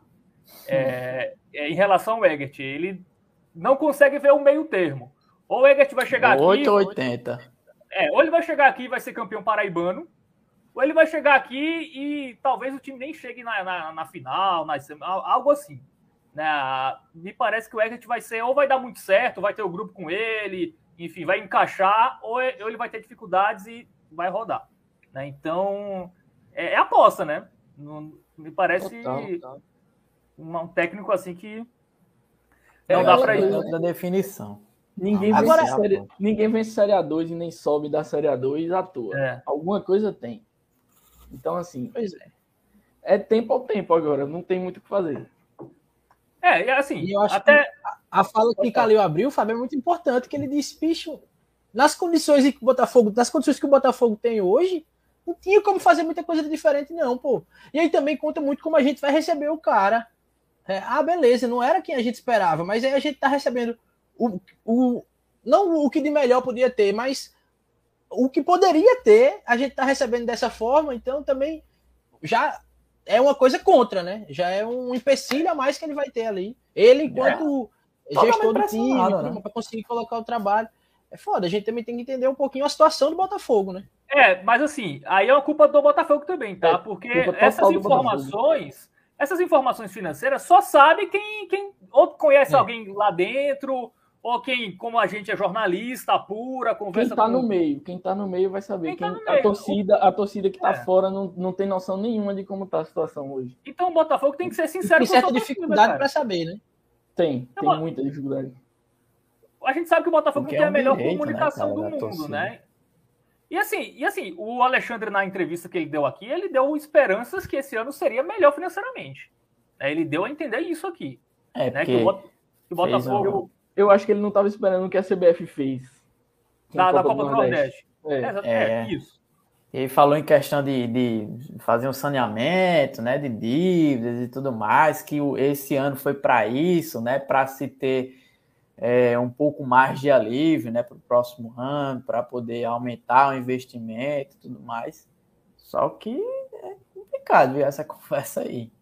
É, é, em relação ao Egert, ele não consegue ver o meio termo. Ou o Egert vai chegar aqui... oito ou oitenta. É, ou ele vai chegar aqui e vai ser campeão paraibano, ou ele vai chegar aqui e talvez o time nem chegue na, na, na final, na, algo assim. Né? Me parece que o Egert vai ser, ou vai dar muito certo, vai ter o grupo com ele, enfim, vai encaixar, ou ele vai ter dificuldades e vai rodar. Né? Então, é, é aposta, né? Não, me parece Total, total. Um, um técnico assim que não É, dá para ir. outra definição. Ninguém, Ah, vence agora- série, ninguém vence Série A dois e nem sobe da Série A dois à toa. É. Alguma coisa tem. Então, assim, Pois é. é tempo ao tempo agora, não tem muito o que fazer. É, e assim, E eu acho até... que a fala que Calil abriu, Fábio, é muito importante, que ele disse, bicho, nas condições que o Botafogo, nas condições que o Botafogo tem hoje, não tinha como fazer muita coisa diferente, não, pô. E aí também conta muito como a gente vai receber o cara. É, ah, beleza, não era quem a gente esperava, mas aí a gente tá recebendo o, o, não o que de melhor podia ter, mas o que poderia ter, a gente tá recebendo dessa forma, então também já é uma coisa contra, né? Já é um empecilho a mais que ele vai ter ali. Ele, enquanto É. gestor do Totalmente time, pressionado, né? para conseguir colocar o trabalho. É foda, a gente também tem que entender um pouquinho a situação do Botafogo, né? É, mas assim, aí é uma culpa do Botafogo também, tá? É, Porque culpa total essas do informações, essas informações financeiras só sabe quem, quem ou conhece É. alguém lá dentro, ou quem, como a gente é jornalista, apura, Quem conversa tá com... no meio, quem tá no meio vai saber. Quem tá Quem, no a meio. torcida, a torcida que tá É. fora não, não tem noção nenhuma de como tá a situação hoje. Então o Botafogo tem que ser sincero Tem com a certa sua dificuldade torcida, para cara. saber, né? Tem, É, tem mano. muita dificuldade. A gente sabe que o Botafogo Porque não tem é a um melhor direito, né, comunicação cara, do da mundo, torcida. né? E assim, e assim, o Alexandre, na entrevista que ele deu aqui, ele deu esperanças que esse ano seria melhor financeiramente. Né? Ele deu a entender isso aqui. É, Né? porque Que o, Bot- que o fez Botafogo... um- Eu acho que ele não tava esperando o que a C B F fez. com Da, a da Copa do Nordeste. É. É, é, É. isso. ele falou em questão de, de fazer um saneamento, né, de dívidas e tudo mais, que o, esse ano foi para isso, né, para se ter é, um pouco mais de alívio, né, para o próximo ano, para poder aumentar o investimento e tudo mais. Só que é complicado ver essa conversa aí.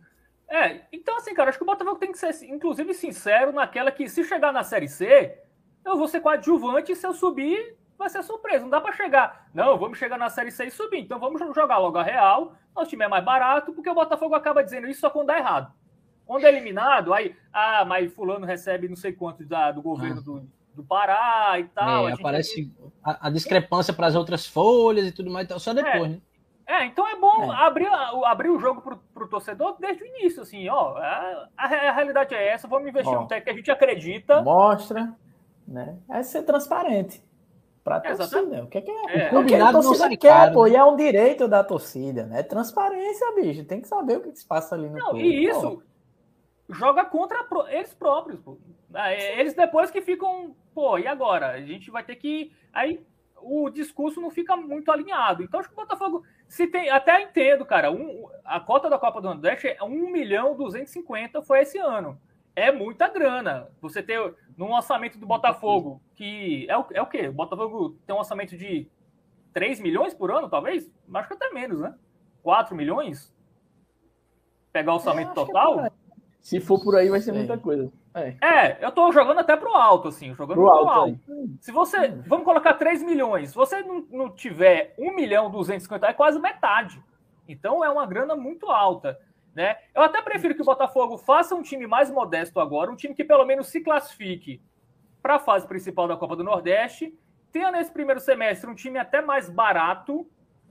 É, então assim, cara, acho que o Botafogo tem que ser, inclusive, sincero naquela que, se chegar na Série C, eu vou ser coadjuvante e se eu subir, vai ser surpresa. Não dá pra chegar, não, vamos chegar na Série C e subir, então vamos jogar logo a real, nosso time é mais barato, porque o Botafogo acaba dizendo isso só quando dá errado. Quando é eliminado, aí, ah, mas fulano recebe não sei quanto da, do governo Ah. do, do Pará e tal. É, a gente- aparece a, a discrepância para as outras folhas e tudo mais, então, só depois, né? É, então é bom É. abrir, a- abrir o jogo pro, pro torcedor desde o início, assim, ó, a, a, a realidade é essa, vamos investir Ó. num técnico que a gente acredita. Mostra, né, é ser transparente para a Exatamente. torcida. O que é que é? É. O que a Combinado não torcida sai quer, caro, pô, né? e é um direito da torcida, né? Transparência, bicho. Tem que saber o que se passa ali no Não, clube. e pô. isso joga contra pro- eles próprios, pô. Ah, é, Eles depois que ficam, pô, e agora? A gente vai ter que... Aí o discurso não fica muito alinhado. Então acho que o Botafogo, se tem, até entendo, cara, um, a cota da Copa do Nordeste é um milhão duzentos e cinquenta foi esse ano. É muita grana. Você ter, num orçamento do Botafogo, que é o, é o quê? O Botafogo tem um orçamento de três milhões por ano, talvez? Acho que até menos, né? quatro milhões? Pegar o orçamento acho que é total? por aí. Se for por aí, vai ser Sei. muita coisa. É. É, eu tô jogando até pro alto, assim, jogando Pro pro alto, alto. Se você, vamos colocar três milhões, se você não, não tiver um milhão duzentos e cinquenta, é quase metade. Então é uma grana muito alta, né? Eu até prefiro que o Botafogo faça um time mais modesto agora, um time que pelo menos se classifique para a fase principal da Copa do Nordeste, tenha nesse primeiro semestre um time até mais barato.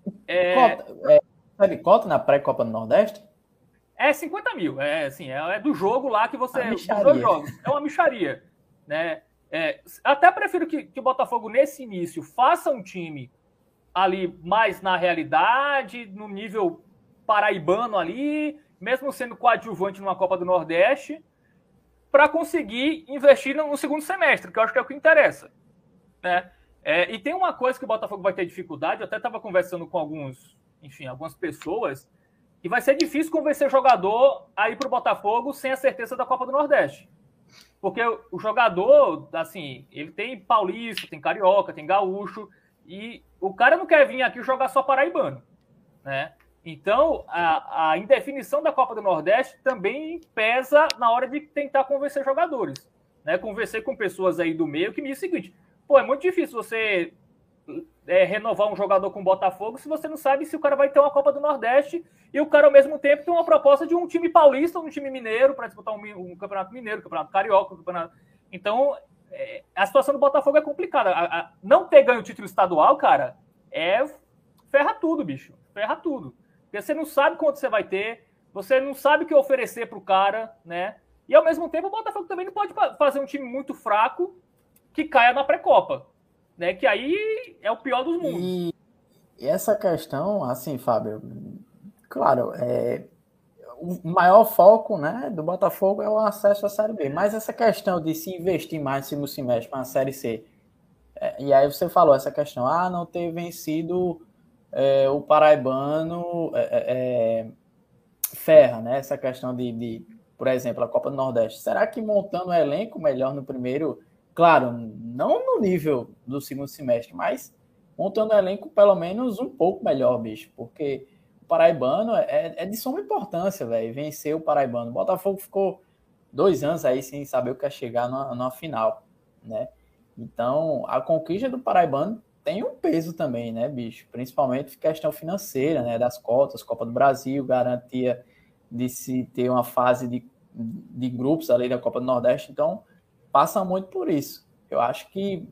É, Cota, é, sabe cota na pré-Copa do Nordeste? É cinquenta mil, é assim, é, é do jogo lá que você. Uma Dos mixaria. dois jogos. É uma micharia. Né? É, até prefiro que, que o Botafogo, nesse início, faça um time ali mais na realidade, no nível paraibano ali, mesmo sendo coadjuvante numa Copa do Nordeste, para conseguir investir no segundo semestre, que eu acho que é o que interessa. Né? É, e tem uma coisa que o Botafogo vai ter dificuldade, eu até estava conversando com alguns, enfim, algumas pessoas, que vai ser difícil convencer jogador a ir para o Botafogo sem a certeza da Copa do Nordeste. Porque o jogador, assim, ele tem paulista, tem carioca, tem gaúcho, e o cara não quer vir aqui jogar só paraibano, né? Então, a, a indefinição da Copa do Nordeste também pesa na hora de tentar convencer jogadores, né? Conversei com pessoas aí do meio que me dizem o seguinte: pô, é muito difícil você é, renovar um jogador com o Botafogo se você não sabe se o cara vai ter uma Copa do Nordeste e o cara, ao mesmo tempo, tem uma proposta de um time paulista ou um time mineiro para disputar um, um campeonato mineiro, um campeonato carioca, um campeonato... Então, é, a situação do Botafogo é complicada. A, a, não ter ganho o título estadual, cara, é ferra tudo, bicho. Ferra tudo. Porque você não sabe quanto você vai ter, você não sabe o que oferecer pro cara, né? E, ao mesmo tempo, o Botafogo também não pode fazer um time muito fraco que caia na pré-copa, né? Que aí é o pior dos mundos. E, e essa questão, assim, Fábio, claro, é, o maior foco, né, do Botafogo é o acesso à Série B, mas essa questão de se investir mais no segundo semestre na Série C, é, e aí você falou essa questão, ah, não ter vencido é, o paraibano é, é, ferra, né, essa questão de, de, por exemplo, a Copa do Nordeste. Será que montando um elenco melhor no primeiro, claro, não no nível do segundo semestre, mas montando um elenco pelo menos um pouco melhor, bicho, porque o paraibano é, é de suma importância, velho, vencer o paraibano. O Botafogo ficou dois anos aí sem saber o que é chegar numa, numa final, né? Então, a conquista do paraibano tem um peso também, né, bicho? Principalmente questão financeira, né, das cotas, Copa do Brasil, garantia de se ter uma fase de, de grupos ali da Copa do Nordeste, então passa muito por isso. Eu acho que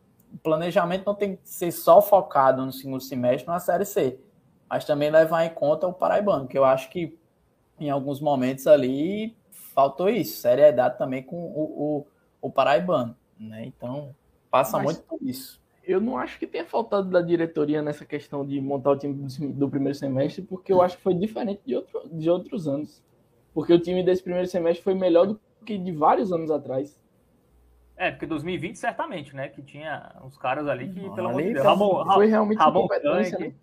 o planejamento não tem que ser só focado no segundo semestre na Série C, mas também levar em conta o paraibano, que eu acho que em alguns momentos ali faltou isso, seriedade também com o, o, o paraibano, né? Então passa mas muito por isso. Eu não acho que tenha faltado da diretoria nessa questão de montar o time do, do primeiro semestre, porque eu acho que foi diferente de, outro, de outros anos. Porque o time desse primeiro semestre foi melhor do que de vários anos atrás. É, porque dois mil e vinte certamente, né? Que tinha uns caras ali que, Não, pelo amor ali de Deus, foi, Ramon, foi realmente Ramon incompetência, né?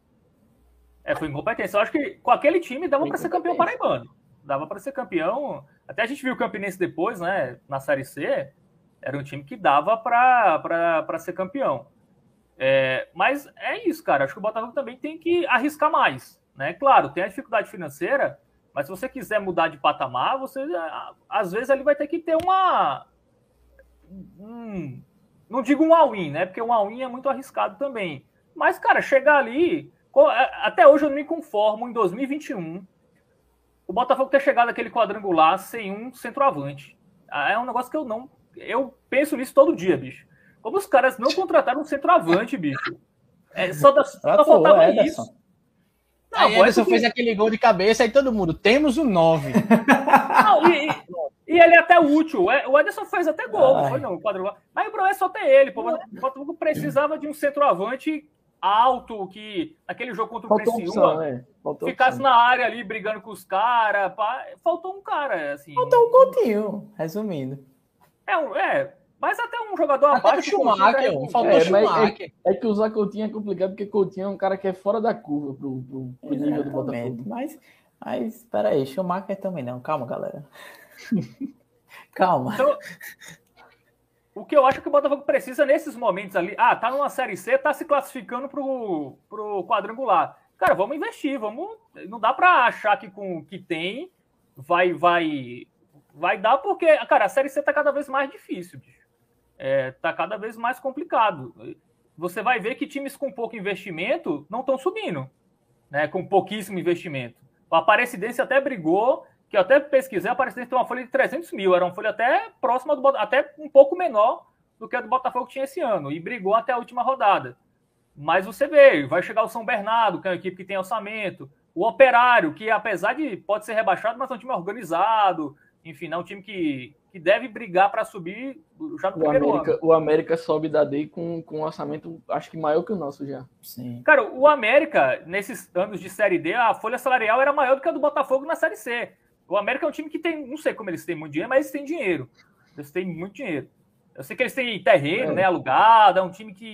É, foi incompetência. Eu acho que com aquele time dava para ser campeão paraibano. Dava para ser campeão. Até a gente viu o Campinense depois, né? Na Série C, era um time que dava para ser campeão. É, mas é isso, cara. Acho que o Botafogo também tem que arriscar mais, né? Claro, tem a dificuldade financeira, mas se você quiser mudar de patamar, você às vezes ele vai ter que ter uma... Um, não digo um all-in, né? Porque um all-in é muito arriscado também. Mas, cara, chegar ali... Até hoje eu não me conformo, em dois mil e vinte e um, o Botafogo ter chegado àquele quadrangular sem um centroavante. É um negócio que eu não... Eu penso nisso todo dia, bicho. Como os caras não contrataram um centroavante, bicho. É, só, da, só faltava isso. Não, aí o Ederson que... fez aquele gol de cabeça e todo mundo, temos o nove. Não, e, e, e ele é até útil. O Ederson fez até gol, não foi não, quadrangular. Mas o problema é só ter ele. Pô. O Botafogo precisava de um centroavante alto, que naquele jogo contra o Criciúma, né? Ficasse na área ali brigando com os caras. Faltou um cara, assim. Faltou um Coutinho, resumindo. É, é, mas até um jogador até abaixo. O Schumacher, Coutinho, faltou é, o Schumacher. É, é que usar Coutinho é complicado, porque Coutinho é um cara que é fora da curva pro, pro, pro nível do Botafogo. Mas, mas peraí, Schumacher também não. Calma, galera. Calma. Então, o que eu acho que o Botafogo precisa nesses momentos ali, ah, tá numa Série C, tá se classificando pro, pro quadrangular. Cara, vamos investir, vamos. Não dá pra achar que com o que tem vai, vai, vai dar, porque, cara, a Série C tá cada vez mais difícil, bicho. É, tá cada vez mais complicado. Você vai ver que times com pouco investimento não estão subindo, né? Com pouquíssimo investimento. A Aparecidense até brigou, que eu até pesquisei, a Aparecidense tem uma folha de trezentos mil, era uma folha até próxima do Botafogo, até um pouco menor do que a do Botafogo tinha esse ano, e brigou até a última rodada. Mas você vê, vai chegar o São Bernardo, que é uma equipe que tem orçamento, o Operário, que apesar de pode ser rebaixado, mas é um time organizado, enfim, é um time que, que deve brigar para subir já no o primeiro América, ano. O América sobe da D com, com um orçamento, acho que maior que o nosso já. Sim. Cara, o América, nesses anos de Série D, a folha salarial era maior do que a do Botafogo na Série C. O América é um time que tem, não sei como eles têm muito dinheiro, mas eles têm dinheiro. Eles têm muito dinheiro. Eu sei que eles têm terreno, é. né, alugado, é um time que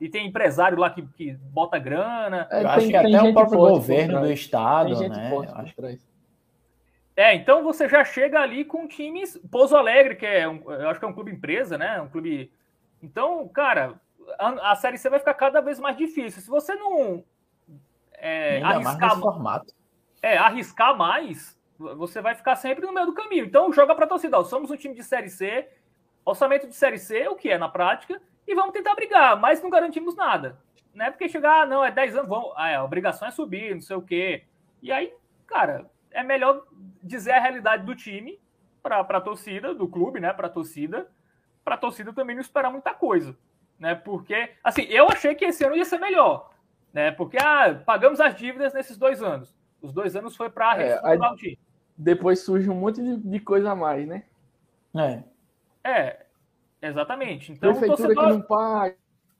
e tem empresário lá que, que bota grana. É, eu acho que até o próprio governo do estado, tem gente né? forte Acho... por trás. É, então você já chega ali com times... Pouso Alegre, que é, um, eu acho que é um clube empresa, né? Um clube... Então, cara, a, a Série C vai ficar cada vez mais difícil. Se você não é, Ainda arriscar, mais nesse formato. É, arriscar mais, você vai ficar sempre no meio do caminho. Então, joga pra torcida. Ó, somos um time de Série C, orçamento de Série C, o que é na prática, e vamos tentar brigar, mas não garantimos nada. Não é porque chegar, ah, não, é dez anos, vamos, ah, é, a obrigação é subir, não sei o quê. E aí, cara, é melhor dizer a realidade do time para a torcida, do clube, né, para a torcida, para a torcida também não esperar muita coisa, né, porque, assim, eu achei que esse ano ia ser melhor, né, porque, ah, pagamos as dívidas nesses dois anos. Os dois anos foi para reestruturar é, o time. Depois surge um monte de, de coisa a mais, né? É. É, exatamente. Então, prefeitura o torcedor... que não paga.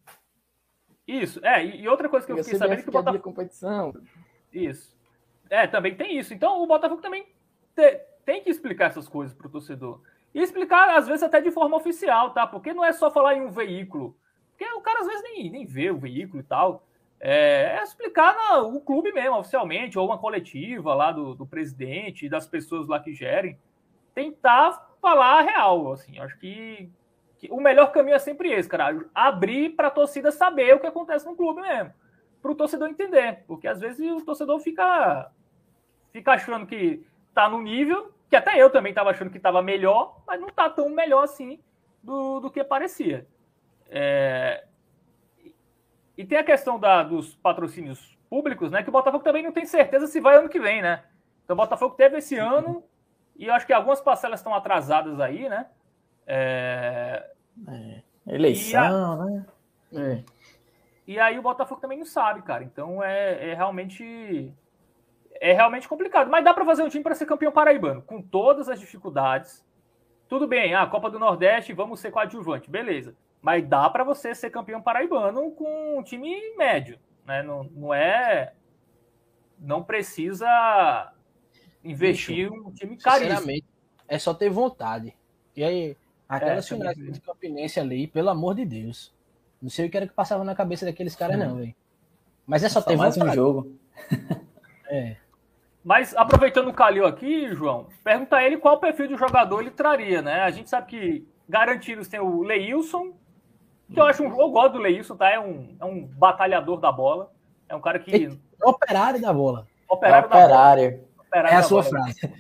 Isso, é, e outra coisa que eu fiquei sabendo é que o Botafogo... competição. Isso. É, também tem isso. Então, o Botafogo também te, tem que explicar essas coisas para o torcedor. E explicar, às vezes, até de forma oficial, tá? Porque não é só falar em um veículo. Porque o cara, às vezes, nem, nem vê o veículo e tal. É, é explicar no, o clube mesmo, oficialmente, ou uma coletiva lá do, do presidente e das pessoas lá que gerem. Tentar falar a real, assim. Acho que, que o melhor caminho é sempre esse, cara. Abrir para a torcida saber o que acontece no clube mesmo. Para o torcedor entender. Porque, às vezes, o torcedor fica... fica achando que tá no nível, que até eu também estava achando que estava melhor, mas não tá tão melhor assim do, do que parecia. É... E tem a questão da, dos patrocínios públicos, né? Que o Botafogo também não tem certeza se vai ano que vem, né? Então o Botafogo teve esse ano, e eu acho que algumas parcelas estão atrasadas aí, né? É... É. Eleição, a... né? É. E aí o Botafogo também não sabe, cara. Então é, é realmente... É realmente complicado, mas dá para fazer um time para ser campeão paraibano, com todas as dificuldades. Tudo bem, a Copa do Nordeste, vamos ser coadjuvante, beleza. Mas dá para você ser campeão paraibano com um time médio, né? Não, não é... Não precisa investir em um time caríssimo. Sinceramente, é só ter vontade. E aí, aquelas É, finais de Campinense ali, pelo amor de Deus. Não sei o que era que passava na cabeça daqueles caras, não, velho. Mas é só, só ter mais vontade. um jogo. É. Mas, aproveitando o Calil aqui, João, pergunta a ele qual perfil de jogador ele traria, né? A gente sabe que garantidos tem o Leilson, que eu acho um... Eu gosto do Leilson, tá? É um, é um batalhador da bola. É um cara que... É operário da bola. Operário, é operário. Da bola. Operário é a da sua bola. frase.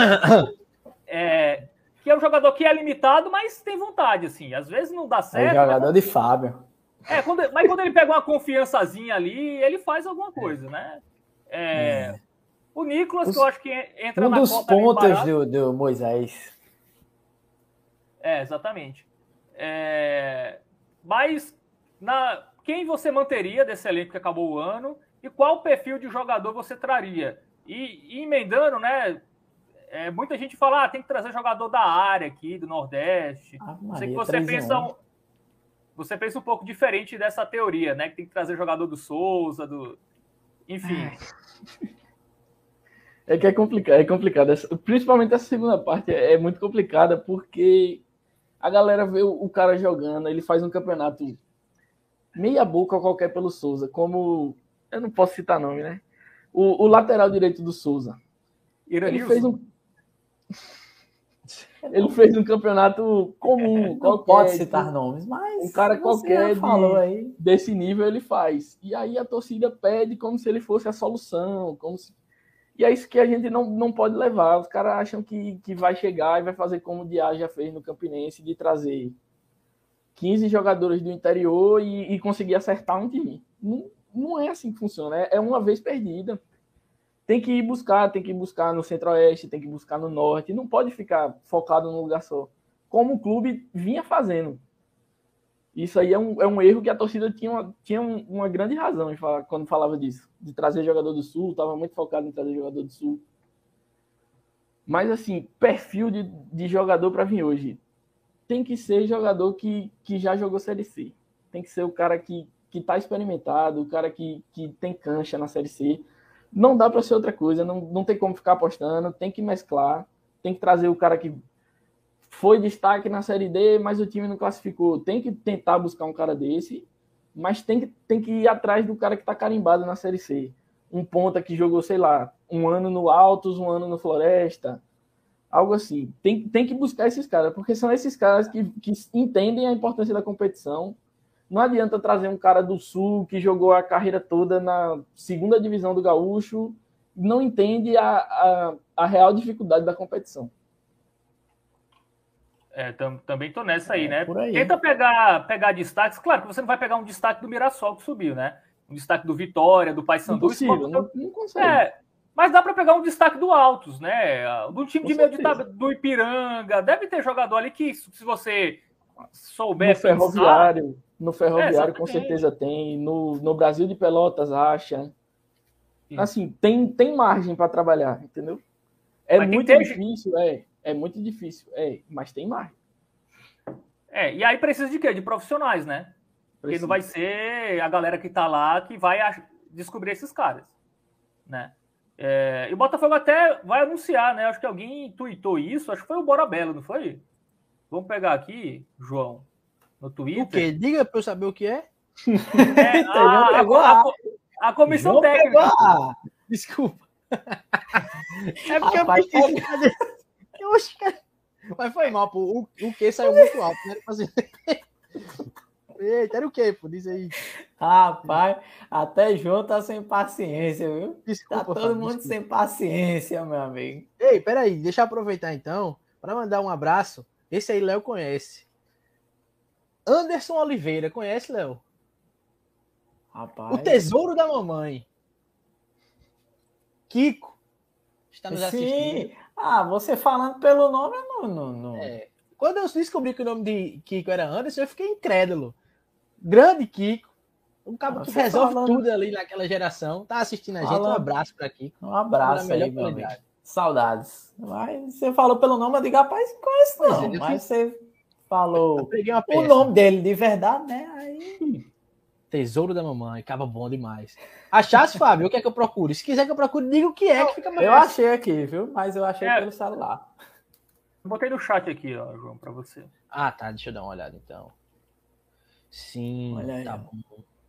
É, que é um jogador que é limitado, mas tem vontade, assim. Às vezes não dá certo. É o jogador mas... de Fábio. É, quando... mas quando ele pega uma confiançazinha ali, ele faz alguma coisa, né? É... é. O Nicolas, Os... que eu acho que entra um na dos conta pontos do, do Moisés. É, exatamente. É... Mas na... quem você manteria desse elenco que acabou o ano e qual perfil de jogador você traria? E, e emendando, né? É, muita gente fala, ah, tem que trazer jogador da área aqui, do Nordeste. Ah, Sei que Maria, você pensa, um... você pensa um pouco diferente dessa teoria, né? Que tem que trazer jogador do Souza, do... Enfim... É que é complicado, é complicado. Principalmente essa segunda parte é muito complicada porque a galera vê o cara jogando, ele faz um campeonato meia boca qualquer pelo Souza, como... Eu não posso citar nome, né? O, o lateral direito do Souza. Ele fez um... Ele fez um campeonato comum. Não qualquer, pode citar nomes, mas... Um cara qualquer falou de, aí. desse nível ele faz. E aí a torcida pede como se ele fosse a solução, como se... E é isso que a gente não, não pode levar. Os caras acham que, que vai chegar e vai fazer como o Diá já fez no Campinense, de trazer quinze jogadores do interior e, e conseguir acertar um time. Não, não é assim que funciona. É, é uma vez perdida. Tem que ir buscar, tem que ir buscar no Centro-Oeste, tem que buscar no Norte. Não pode ficar focado num lugar só. Como o clube vinha fazendo. Isso aí é um, é um erro que a torcida tinha uma, tinha uma grande razão em falar, quando falava disso. De trazer jogador do Sul, estava muito focado em trazer jogador do Sul. Mas, assim, perfil de, de jogador para vir hoje. Tem que ser jogador que, que já jogou Série C. Tem que ser o cara que está experimentado, o cara que, que tem cancha na Série C. Não dá para ser outra coisa, não, não tem como ficar apostando, tem que mesclar, tem que trazer o cara que foi destaque na Série D, mas o time não classificou. Tem que tentar buscar um cara desse, mas tem que, tem que ir atrás do cara que está carimbado na Série C. Um ponta que jogou, sei lá, um ano no Altos, um ano no Floresta, algo assim. Tem, tem que buscar esses caras, porque são esses caras que, que entendem a importância da competição. Não adianta trazer um cara do Sul que jogou a carreira toda na segunda divisão do Gaúcho, não entende a, a, a real dificuldade da competição. É, tam, também tô nessa aí, é, né? Aí. Tenta pegar, pegar destaques. Claro que você não vai pegar um destaque do Mirassol que subiu, né? Um destaque do Vitória, do Paysandu. Impossível, não, não consegue. É, mas dá para pegar um destaque do Altos, né? Do time Com de meio de tabela, do Ipiranga. Deve ter jogador ali que, se você souber no Ferroviário, pensar... No Ferroviário, é, com certeza tem. No, no Brasil de Pelotas, acha. Isso. Assim, tem, tem margem para trabalhar, entendeu? É mas muito ter... difícil, é. É muito difícil, é. Mas tem margem. É, e aí precisa de quê? De profissionais, né? Precisa. Porque não vai ser a galera que tá lá que vai descobrir esses caras, né? É, e o Botafogo até vai anunciar, né? Acho que alguém tweetou isso, acho que foi o Borabello, não foi? Vamos pegar aqui, João, no Twitter. O quê? Diga para eu saber o que é. É a, a, a, a comissão João técnica. Pegou. Desculpa. É porque Rapaz, eu pensei fazer... eu acho que... Mas foi mal, pô. O, o que saiu muito alto, né? Fazer... Eita, era o que, pô? Diz aí. Rapaz, até João tá sem paciência, viu? Desculpa, tá todo Fábio, mundo desculpa. sem paciência, meu amigo. Ei, peraí, deixa eu aproveitar então para mandar um abraço. Esse aí, Léo conhece. Anderson Oliveira, conhece, Léo? Rapaz. O tesouro da mamãe. Kiko. Está nos Sim. assistindo. Ah, você falando pelo nome, não, não, não. É. Quando eu descobri que o nome de Kiko era Anderson, eu fiquei incrédulo. Grande Kiko. Um cabo que resolve falando... tudo ali naquela geração. Tá assistindo a gente. Falando... Um abraço para Kiko. Um abraço aí, meu amigo. Saudades. Mas você falou pelo nome, eu digo, rapaz, não conheço não. É, mas fiz... você falou o nome dele de verdade, né? Aí... Tesouro da mamãe, acaba bom demais. Achasse, Fábio, o que é que eu procuro? Se quiser que eu procure, diga o que é que fica mais Eu fácil. Achei aqui, viu? Mas eu achei é. pelo celular. Eu botei no chat aqui, ó, João, pra você. Ah, tá. Deixa eu dar uma olhada, então. Sim, Olha aí, tá bom.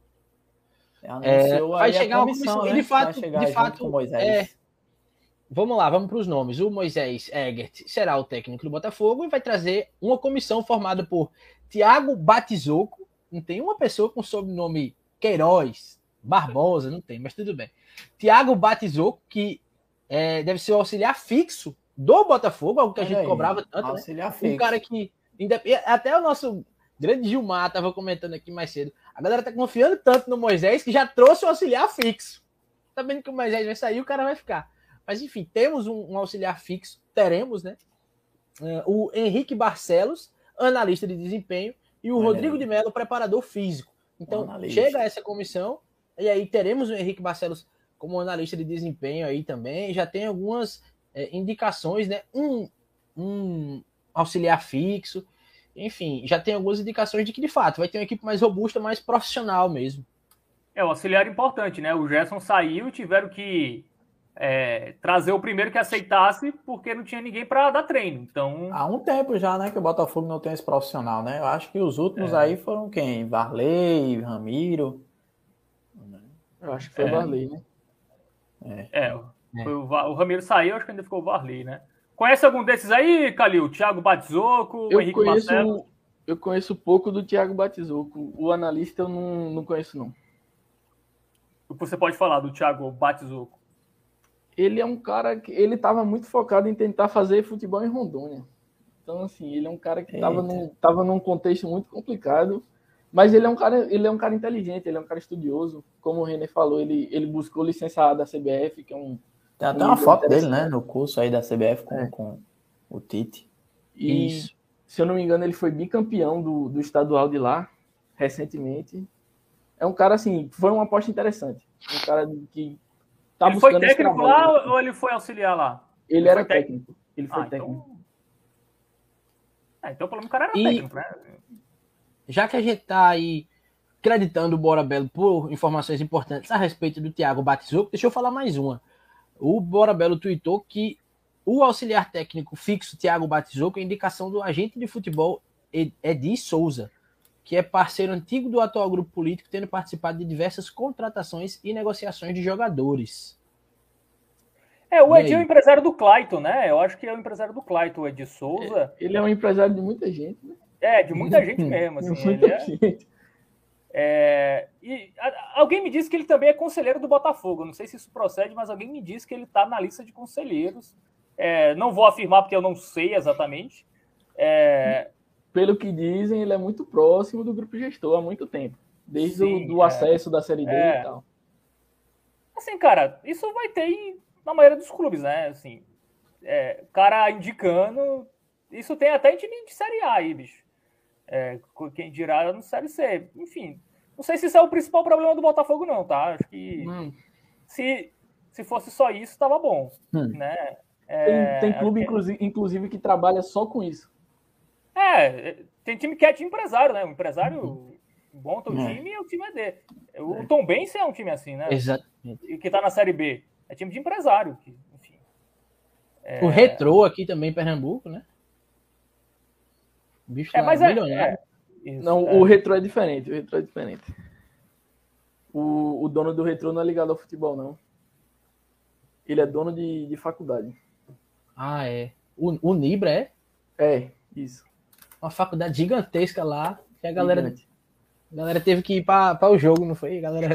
É, vai chegar uma comissão, né? De fato, de fato é... Vamos lá, vamos para os nomes. O Moisés Egert será o técnico do Botafogo e vai trazer uma comissão formada por Thiago Batizoco. Não tem uma pessoa com sobrenome Queiroz, Barbosa, não tem, mas tudo bem. Thiago Batizoco, que é, deve ser o auxiliar fixo do Botafogo, algo que a gente aí, cobrava tanto, auxiliar né? Fixo. Um cara que... Até o nosso grande Gilmar estava comentando aqui mais cedo. A galera tá confiando tanto no Moisés que já trouxe o auxiliar fixo. Tá vendo que o Moisés vai sair, o cara vai ficar. Mas enfim, temos um, um auxiliar fixo, teremos, né? Uh, o Henrique Barcelos, analista de desempenho, e o é. Rodrigo de Mello, preparador físico. Então, analista. Chega essa comissão, e aí teremos o Henrique Barcelos como analista de desempenho aí também. Já tem algumas é, indicações, né? Um, um auxiliar fixo, enfim, já tem algumas indicações de que, de fato, vai ter uma equipe mais robusta, mais profissional mesmo. É, o auxiliar importante, né? O Gerson saiu e tiveram que é, trazer o primeiro que aceitasse, porque não tinha ninguém para dar treino. Então... Há um tempo já, né, que o Botafogo não tem esse profissional, né? Eu acho que os últimos é. aí foram quem? Varley, Ramiro. Eu acho que foi é. o Varley, né? É, é, foi o, o Ramiro saiu, acho que ainda ficou o Varley, né? Conhece algum desses aí, Calil? Thiago Batizoco, eu Henrique conheço, Marcelo? Eu conheço pouco do Thiago Batizoco. O analista eu não, não conheço, não. O que você pode falar do Thiago Batizoco? Ele é um cara que ele estava muito focado em tentar fazer futebol em Rondônia. Então, assim, ele é um cara que estava num, tava num contexto muito complicado, mas ele é um cara, ele é um cara inteligente, ele é um cara estudioso. Como o René falou, ele, ele buscou licença A da C B F, que é um... Tem até um uma foto dele, né, no curso aí da C B F com, é. com o Tite. E, Isso. se eu não me engano, ele foi bicampeão do, do estadual de lá, recentemente. É um cara, assim, foi uma aposta interessante. Um cara que... Tá ele foi técnico lá ou ele foi auxiliar lá? Ele, ele era técnico. técnico. Ele foi ah, técnico. Então... É, então pelo menos o cara era e, técnico, né? Já que a gente tá aí acreditando o Borabello por informações importantes a respeito do Thiago Batizoco, deixa eu falar mais uma. O Borabello tweetou que o auxiliar técnico fixo Thiago Batizoco é indicação do agente de futebol Edi Souza, que é parceiro antigo do atual grupo político, tendo participado de diversas contratações e negociações de jogadores. É, o E Edi é o aí? empresário do Clayton, né? Eu acho que é o empresário do Clayton, o Edi Souza. Ele é um empresário de muita gente, né? É, de muita gente mesmo, assim. Muita Ele é, gente. é, e a- alguém me disse que ele também é conselheiro do Botafogo. Não sei se isso procede, mas alguém me disse que ele está na lista de conselheiros. É, não vou afirmar porque eu não sei exatamente. É, Pelo que dizem, ele é muito próximo do grupo gestor há muito tempo. Desde Sim, o do é. acesso da Série D É. e tal. assim, cara, isso vai ter em- na maioria dos clubes, né? Assim, é, cara indicando. Isso tem até em time de Série A aí, bicho. É, quem dirá no Série C. Enfim, não sei se isso é o principal problema do Botafogo, não, tá? Acho que Hum. se, se fosse só isso, tava bom, Hum. né? Tem, É, tem clube, acho que- inclusive, inclusive, que trabalha só com isso. É, tem time que é de empresário, né? O empresário monta o É. time e o time é dele. O Tom Benz é um time assim, né? Exatamente. E que tá na Série B. É time de empresário. Que, enfim. O Retrô aqui também em Pernambuco, né? O bicho É, lá, mas é. milionário. é isso, Não, é. o Retrô é diferente. O Retrô é diferente. O, o dono do Retrô não é ligado ao futebol, não. Ele é dono de, de faculdade. Ah, é. O, o Nibra é É, isso. uma faculdade gigantesca lá, que a galera, Gigante. a galera teve que ir para o jogo, não foi? A galera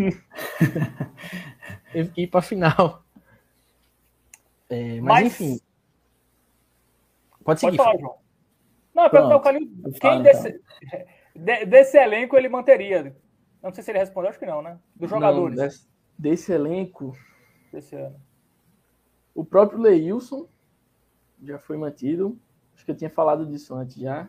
teve que ir para a final. É, mas, Mas- enfim. Pode Pode seguir. falar, Fábio. João. Não, é perguntar o Pronto. Calil. Eu Quem falo, desse, de- desse elenco ele manteria? Não sei se ele respondeu, acho que não, né? Dos jogadores Não, desse, desse elenco, desse ano. o próprio Leilson já foi mantido. Acho que eu tinha falado disso antes já.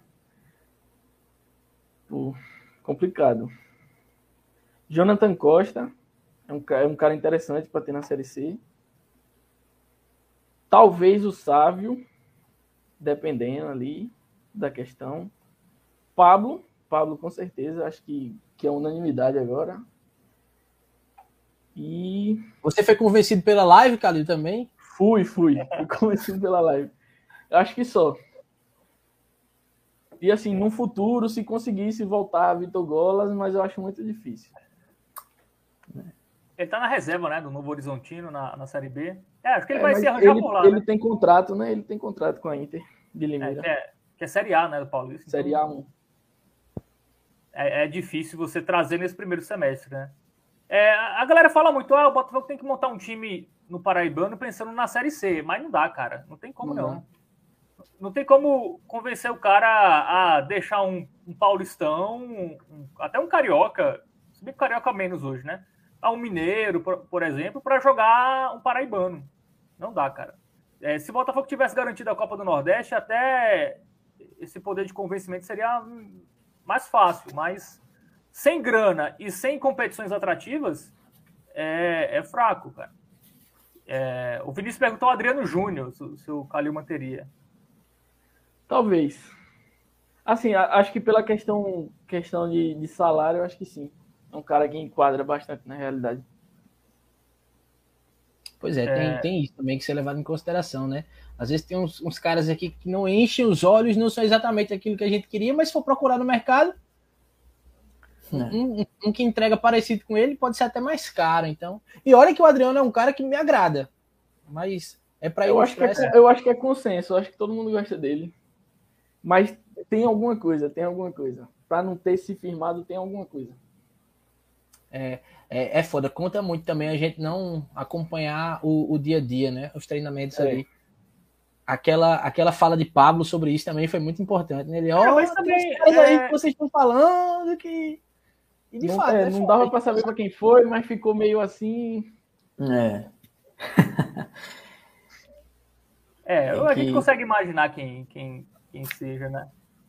Pô, complicado. Jonathan Costa é um, ca- é um cara interessante para ter na Série C. Talvez o Sávio, dependendo ali da questão. Pablo, Pablo com certeza, acho que, que é unanimidade agora. E Você foi convencido pela live, Calil, também? fui, fui. Fui convencido pela live. Eu acho que só. E assim, no futuro, se conseguisse voltar a Vitor Golas, mas eu acho muito difícil. Ele tá na reserva, né? Do Novo Horizontino na, na Série B. É, acho que ele É, vai mas se arranjar ele, por lá, ele né? tem contrato, né? Ele tem contrato com a Inter de É, Limeira. que, é, que é Série A, né? Do Paulista. Série Então, A um. É, é difícil você trazer nesse primeiro semestre, né? É, a galera fala muito, ah, o Botafogo tem que montar um time no Paraibano pensando na Série C, mas não dá, cara. Não tem como, Não não. dá. Não tem como convencer o cara a deixar um, um paulistão, um- um- até um carioca, se bem que carioca menos hoje, né? A um mineiro, por, por exemplo, para jogar um paraibano. Não dá, cara. É, se o Botafogo tivesse garantido a Copa do Nordeste, até esse poder de convencimento seria hum, mais fácil, mas sem grana e sem competições atrativas, é, é fraco, cara. É, o Vinícius perguntou ao Adriano Júnior se, se o Calil manteria. Talvez. Assim, a- acho que pela questão, questão de, de salário, eu acho que sim. É um cara que enquadra bastante na realidade. Pois é, Tem, tem isso também que ser levado em consideração, né? Às vezes tem uns, uns caras aqui que não enchem os olhos, não são exatamente aquilo que a gente queria, mas se for procurar no mercado, É. um, um- um que entrega parecido com ele pode ser até mais caro, então. E olha que o Adriano é um cara que me agrada, mas é para Eu acho, que é, ilustrar essa... eu acho que é consenso, eu acho que todo mundo gosta dele. Mas tem alguma coisa, tem alguma coisa. Para não ter se firmado, tem alguma coisa. É, é foda, conta muito também a gente não acompanhar o, o dia a dia, né? Os treinamentos É. ali. Aquela, aquela fala de Pablo sobre isso também foi muito importante, né? Ele, É, ó, mas tem também, uns caras aí é- que vocês estão falando que... E de não fato, é, é não foda. dava para saber para quem foi, mas ficou meio assim. É. É, Tem a que- gente consegue imaginar quem, quem, quem seja, né?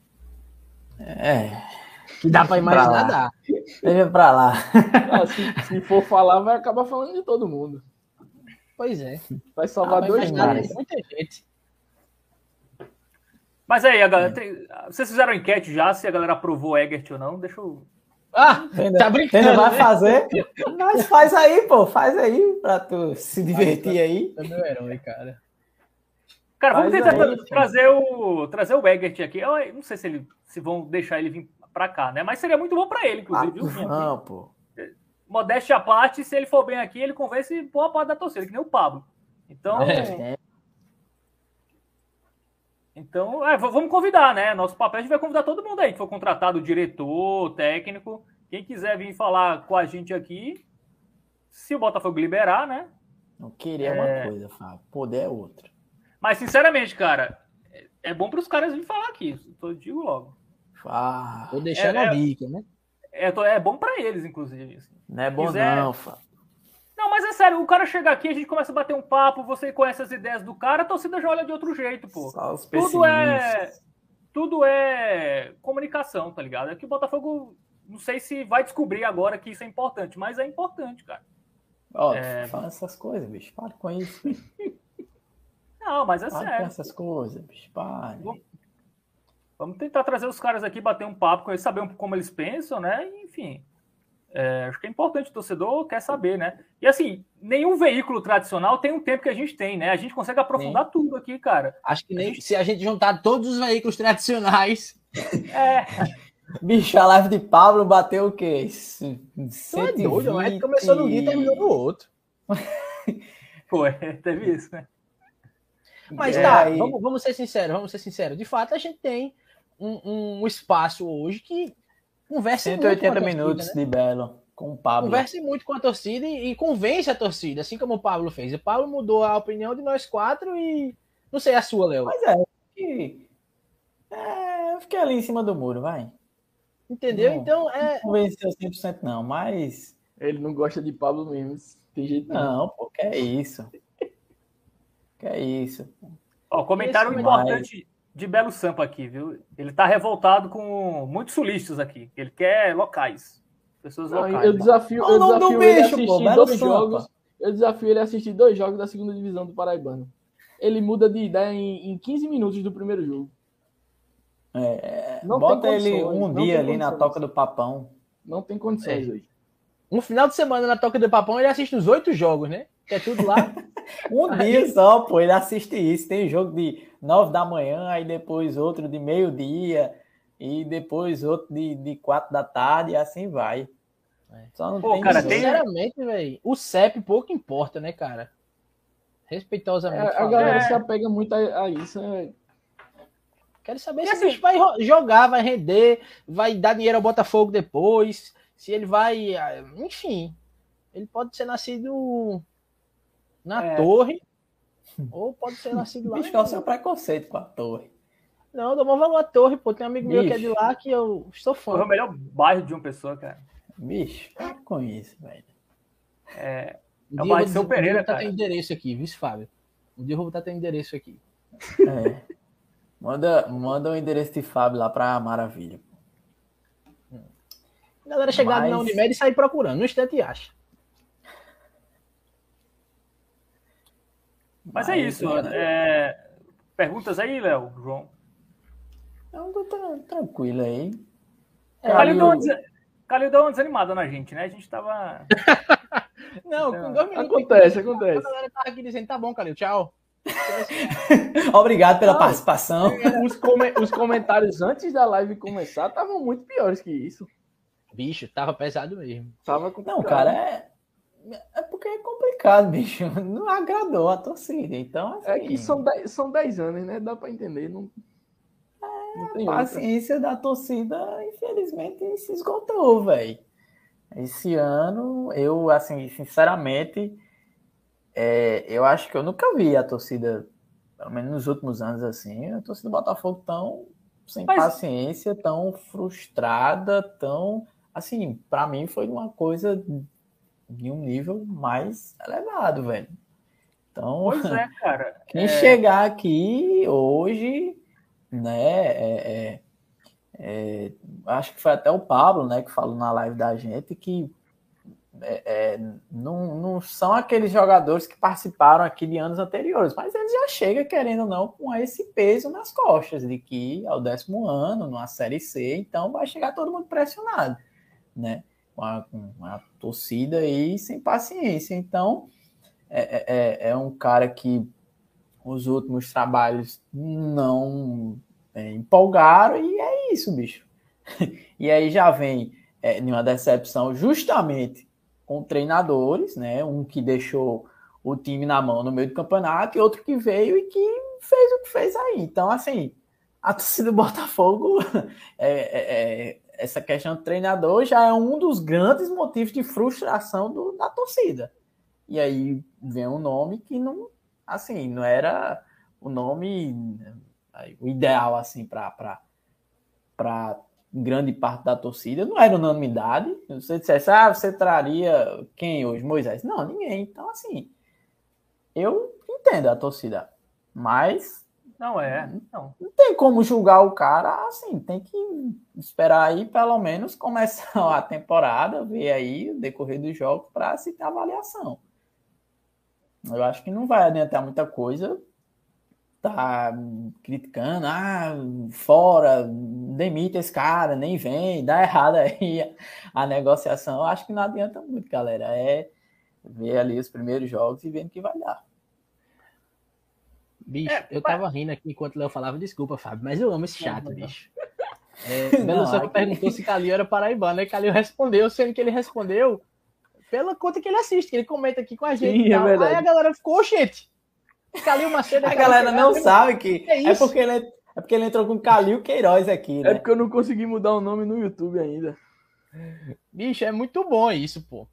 É. Que dá pra imaginar, Pra lá. dá. Deixa pra lá. Ah, se, se for falar, vai acabar falando de todo mundo. Pois é. Vai salvar Ah, vai dois imaginar, nomes. tem muita gente. Mas aí, a galera, tem- vocês fizeram enquete já, se a galera aprovou o Egert ou não? Deixa eu... Ah, Ainda- tá brincando, ainda vai né? fazer? Mas faz aí, pô. Faz aí pra tu se divertir aí. É meu herói, cara. Cara, vamos Mas tentar aí, tra- trazer o, trazer o Egert aqui. Eu não sei se, ele, se vão deixar ele vir para cá, né? Mas seria muito bom para ele, inclusive. Ah, viu? não, pô. Modéstia à parte, se ele for bem aqui, ele convence boa parte da torcida, que nem o Pablo. Então, É. então é, vamos convidar, né? Nosso papel a gente vai convidar todo mundo aí que for contratado, o diretor, técnico, quem quiser vir falar com a gente aqui, se o Botafogo liberar, né? Não querer é uma coisa, Fábio. Poder é outra. Mas, sinceramente, cara, é bom para os caras virem falar aqui. Eu digo logo. Ah, Tô deixando É, a é- dica, né? É, é bom para eles, inclusive. assim. não é bom quiser- não, Fábio. Não, mas é sério, o cara chega aqui, a gente começa a bater um papo, você conhece as ideias do cara, a torcida já olha de outro jeito, pô. Só os Tudo é, pessimistas. tudo é comunicação, tá ligado? É que o Botafogo, não sei se vai descobrir agora que isso é importante, mas é importante, cara. Ó, É. fala essas coisas, bicho. Para com isso. Bicho. Não, mas é Para com sério. essas coisas, bicho. Para. Vamos- Vamos tentar trazer os caras aqui, bater um papo com eles, saber um pouco como eles pensam, né? E, enfim, é, acho que é importante, o torcedor quer saber, né? E assim, nenhum veículo tradicional tem um tempo que a gente tem, né? A gente consegue aprofundar tudo aqui, cara. Acho que nem se a gente juntar todos os veículos tradicionais. É, Bicho, a live de Pablo bateu o quê? Não é doido, mas começou num dia e terminou no outro. foi, teve isso, né? Mas É, tá, aí- vamos, vamos ser sinceros, vamos ser sinceros. De fato, a gente tem um, um espaço hoje que conversa cento e muito oitenta com a torcida, minutos né? de Belo com o Pablo. Converse muito com a torcida e, e convence a torcida, assim como o Pablo fez. O Pablo mudou a opinião de nós quatro e não sei a sua, Léo. Mas é, que- é, eu fiquei ali em cima do muro, vai. Entendeu? Não. Então, é, Não convenceu cem por cento não, mas... Ele não gosta de Pablo mesmo. Tem jeito não. Não, pô, que é isso. Que é isso. Ó, comentário Esse importante de Belo Sampa aqui, viu? Ele tá revoltado com muitos sulistas aqui. Ele quer locais. Pessoas Não, locais. eu desafio, Não, eu não, desafio do ele a bicho, pô, assistir Belo dois Sampa. jogos. Eu desafio ele a assistir dois jogos da segunda divisão do Paraibano. Ele muda de ideia em, em quinze minutos do primeiro jogo. É, Não bota tem ele condições, um não dia tem ali na condições. Toca do Papão. Não tem condições É. hoje. um final de semana na Toca do Papão, ele assiste os oito jogos, né? Que é tudo lá. Um dia só, pô, ele assiste isso. Tem jogo de nove da manhã, aí depois outro de meio-dia, e depois outro de, de quatro da tarde, e assim vai. É. Só não Pô, tem cara, isso. tem- Sinceramente, velho, o C E P pouco importa, né, cara? Respeitosamente É, a falando. galera É. se apega muito a, a isso. É, Quero saber E se assim- o bicho vai ro- jogar, vai render, vai dar dinheiro ao Botafogo depois, se ele vai. ah, Enfim, ele pode ser nascido na É. torre, ou pode ser nascido lá. Bicho, qual é o seu preconceito com a torre? Não, eu dou maior valor à torre, pô. Tem um amigo meu que é de Bicho. lá que eu sou Foi o fã. melhor bairro de uma pessoa, cara. Bicho, para com isso, velho. É, Um É o dia eu vou, Marcelo dizer- um dia eu Pereira, vou botar cara. teu endereço aqui, viu, Fábio? Um dia eu vou botar teu endereço aqui. É. Manda, manda o endereço de Fábio lá pra Maravilha. A galera chegar Mas- na Unimed e sair procurando, no instante acha. mas é isso. é, Perguntas aí, Léo, João? Eu tô tran- tranquilo aí. É, Calil deu, uma Calil- des... Calil deu uma desanimada na gente, né? A gente tava. Não, com dois minutos. Acontece, A acontece. galera tava aqui dizendo, tá bom, Calil, tchau. Obrigado pela Não. participação. Os, come- os comentários antes da live começar estavam muito piores que isso. Bicho, tava pesado mesmo. Tava complicado. Não, cara, é. É porque é complicado, bicho. Não agradou a torcida. Então, assim, É que são dez, são dez anos, né? Dá pra entender. Não, não tem a outra. paciência da torcida, infelizmente, se esgotou, velho. Esse ano, eu, assim, sinceramente, é, eu acho que eu nunca vi a torcida, pelo menos nos últimos anos, assim, a torcida do Botafogo tão sem Mas- paciência, tão frustrada, tão. Assim, pra mim foi uma coisa de um nível mais elevado, velho. Então, Pois é, cara. quem É, chegar aqui hoje, né, é, é, é, acho que foi até o Pablo, né, que falou na live da gente que é, é, não, não são aqueles jogadores que participaram aqui de anos anteriores, mas eles já chegam, querendo ou não, com esse peso nas costas, de que é o décimo ano, numa Série C, então vai chegar todo mundo pressionado, né, com a, com a torcida aí sem paciência. Então, é, é, é um cara que os últimos trabalhos não é, empolgaram, e é isso, bicho. E aí já vem é, uma decepção justamente com treinadores, né? Um que deixou o time na mão no meio do campeonato e outro que veio e que fez o que fez aí. Então, assim, a torcida do Botafogo, é, é, é, essa questão do treinador já é um dos grandes motivos de frustração do, da torcida. E aí vem um nome que não, assim, não era o nome o ideal, assim, para para grande parte da torcida. Não era unanimidade. Se você dissesse, ah, você traria quem hoje? Moisés? Não, ninguém. Então, assim, eu entendo a torcida, mas não é, não. Não tem como julgar o cara, assim, tem que esperar aí pelo menos começar a temporada, ver aí o decorrer dos jogos para se ter avaliação. Eu acho que não vai adiantar muita coisa, tá criticando, ah, fora, demita esse cara, nem vem, dá errado aí a, a negociação. Eu acho que não adianta muito, galera, é ver ali os primeiros jogos e ver no que vai dar. Bicho, é, eu tava rindo aqui enquanto o Léo falava, desculpa, Fábio, mas eu amo esse chato, bicho. É, Belo Samba perguntou se Calil era paraibano, aí Calil respondeu, sendo que ele respondeu pela conta que ele assiste, que ele comenta aqui com a gente. Sim, e tal. É aí a galera ficou, gente, Calil Macedo... A galera não sabe que... É, é, porque ele, é porque ele entrou com Calil Queiroz aqui, né? É porque eu não consegui mudar o nome no YouTube ainda. Bicho, é muito bom isso, pô.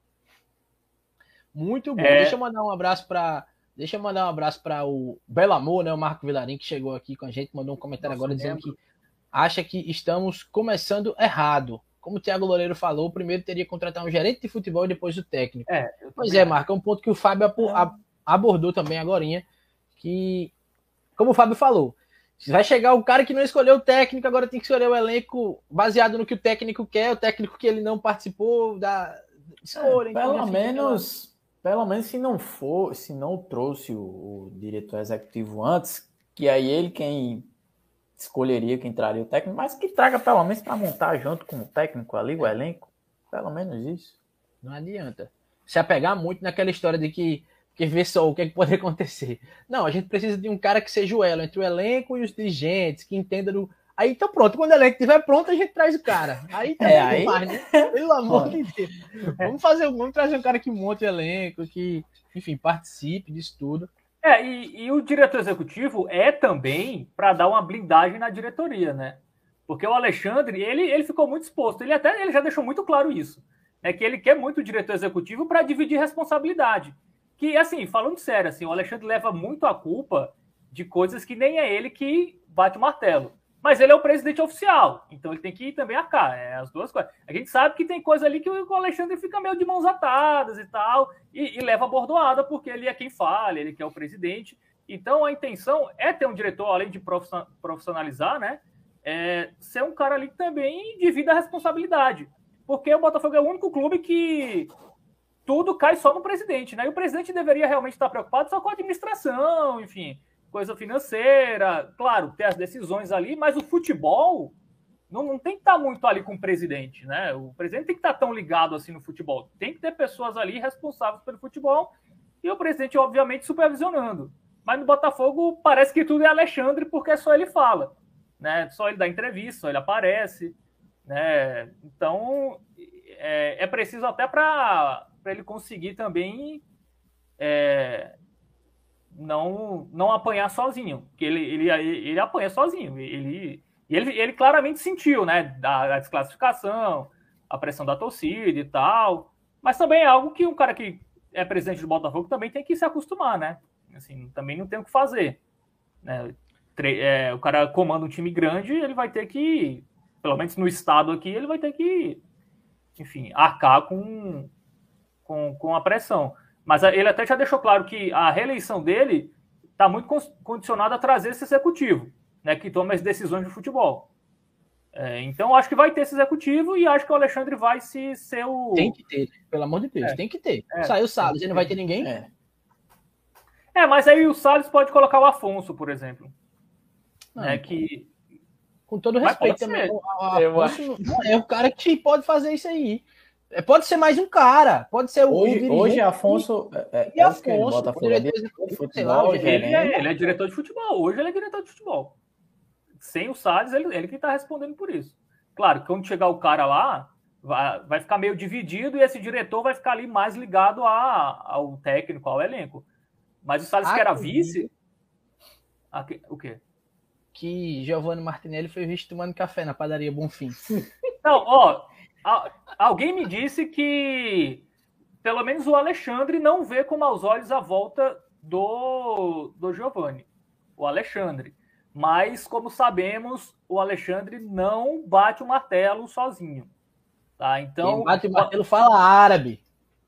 Muito bom. É... Deixa eu mandar um abraço pra... Deixa eu mandar um abraço para o Belo Amor, né? O Marco Vilarim, que chegou aqui com a gente, mandou um comentário Nossa, agora dizendo que acha que estamos começando errado. Como o Thiago Loureiro falou, primeiro teria que contratar um gerente de futebol e depois o técnico. É, pois é, Marco, é um ponto que o Fábio abordou também agorinha, que, como o Fábio falou, vai chegar o cara que não escolheu o técnico, agora tem que escolher o elenco baseado no que o técnico quer, o técnico que ele não participou da escolha. É, então pelo menos... Pelo menos se não for, se não trouxe o, o diretor executivo antes, que aí ele quem escolheria, quem traria o técnico, mas que traga pelo menos para montar junto com o técnico ali, o elenco. Pelo menos isso. Não adianta se apegar muito naquela história de que, que vê só o que, é que pode acontecer. Não, a gente precisa de um cara que seja o elo entre o elenco e os dirigentes, que entenda do... Aí então pronto, quando o elenco estiver pronto, a gente traz o cara. Aí tá é, aí... mais, né? Pelo amor de Deus. Vamos fazer, vamos trazer um cara que monte o elenco, que, enfim, participe disso tudo. É, e, e o diretor executivo é também para dar uma blindagem na diretoria, né? Porque o Alexandre, ele, ele ficou muito exposto. Ele até ele já deixou muito claro isso. É que ele quer muito o diretor executivo para dividir responsabilidade. Que, assim, falando sério, assim, o Alexandre leva muito a culpa de coisas que nem é ele que bate o martelo. Mas ele é o presidente oficial, então ele tem que ir também a cá, é as duas coisas. A gente sabe que tem coisa ali que o Alexandre fica meio de mãos atadas e tal, e, e leva a bordoada, porque ele é quem fala, ele que é o presidente. Então a intenção é ter um diretor, além de profissionalizar, né, é ser um cara ali que também divida a responsabilidade. Porque o Botafogo é o único clube que tudo cai só no presidente, né? E o presidente deveria realmente estar preocupado só com a administração, enfim... coisa financeira, claro, ter as decisões ali, mas o futebol não, não tem que estar muito ali com o presidente, né? O presidente tem que estar tão ligado assim no futebol. Tem que ter pessoas ali responsáveis pelo futebol e o presidente, obviamente, supervisionando. Mas no Botafogo parece que tudo é Alexandre porque só ele fala, né? Só ele dá entrevista, só ele aparece, né? Então, é, é preciso até para ele conseguir também... É, não não apanhar sozinho, porque ele, ele, ele apanha sozinho, ele, ele, ele claramente sentiu, né, a, a desclassificação, a pressão da torcida e tal, mas também é algo que um cara que é presidente do Botafogo também tem que se acostumar, né, assim, também não tem o que fazer, né, é, o cara comanda um time grande, ele vai ter que, pelo menos no estado aqui, ele vai ter que, enfim, arcar com, com, com a pressão. Mas ele até já deixou claro que a reeleição dele está muito condicionada a trazer esse executivo, né, que toma as decisões de futebol. É, então, acho que vai ter esse executivo e acho que o Alexandre vai se ser o... Tem que ter, pelo amor de Deus, é. tem que ter. É. Saiu o Salles, ele não vai ter ninguém? É. é, mas aí o Salles pode colocar o Afonso, por exemplo. Não, né, que... Com todo respeito também. O Afonso é o cara que pode fazer isso aí. Pode ser mais um cara, pode ser o hoje, hoje Afonso é, é, é Afonso, ele bota ele, de futebol, ele, é, ele é diretor de futebol, hoje ele é diretor de futebol. Sem o Salles, ele, ele que está respondendo por isso. claro, quando chegar o cara lá, vai, vai ficar meio dividido e esse diretor vai ficar ali mais ligado a, ao técnico, ao elenco. Mas o Salles, que era vice... Aqui, o quê? Que Giovanni Martinelli foi visto tomando café na padaria Bonfim. Não, ó, a, alguém me disse que pelo menos o Alexandre não vê com maus olhos a volta do, do Giovanni, o Alexandre. Mas, como sabemos, o Alexandre não bate o martelo sozinho. Tá? Então, quem bate o martelo fala árabe.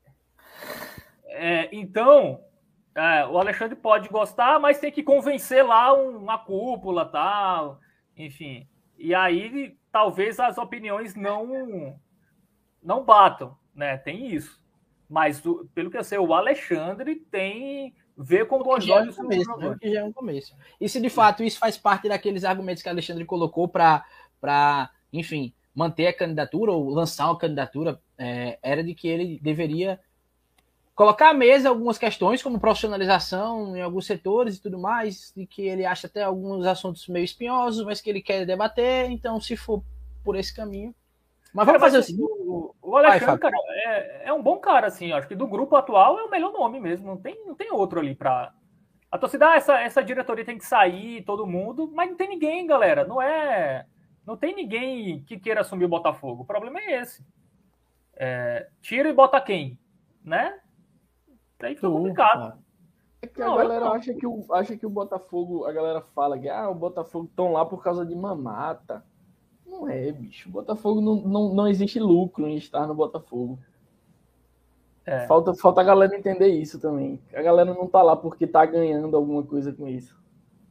É, então, é, o Alexandre pode gostar, mas tem que convencer lá uma cúpula, tal, enfim. E aí, talvez as opiniões não, não batam, né? Tem isso. Mas, do, pelo que eu sei, o Alexandre tem... ver com bons olhos o começo, né? Que já é um começo. E se de fato isso faz parte daqueles argumentos que Alexandre colocou para, enfim, manter a candidatura ou lançar uma candidatura, é, era de que ele deveria colocar à mesa algumas questões, como profissionalização em alguns setores e tudo mais, de que ele acha até alguns assuntos meio espinhosos, mas que ele quer debater, então se for por esse caminho. Mas vamos fazer assim. O, o Alexandre, vai, cara, é, é um bom cara, assim. Acho que do grupo atual é o melhor nome mesmo. Não tem, não tem outro ali pra. A torcida, ah, essa, essa diretoria tem que sair, todo mundo, mas não tem ninguém, galera. Não é. Não tem ninguém que queira assumir o Botafogo. O problema é esse. É, tira e bota quem? Né? Daí fica complicado. É que a não, galera não. Acha, que o, acha que o Botafogo. A galera fala que ah, o Botafogo estão lá por causa de mamata. Não é, bicho. O Botafogo não, não, não existe lucro em estar no Botafogo. É. Falta, falta a galera entender isso também. A galera não tá lá porque tá ganhando alguma coisa com isso.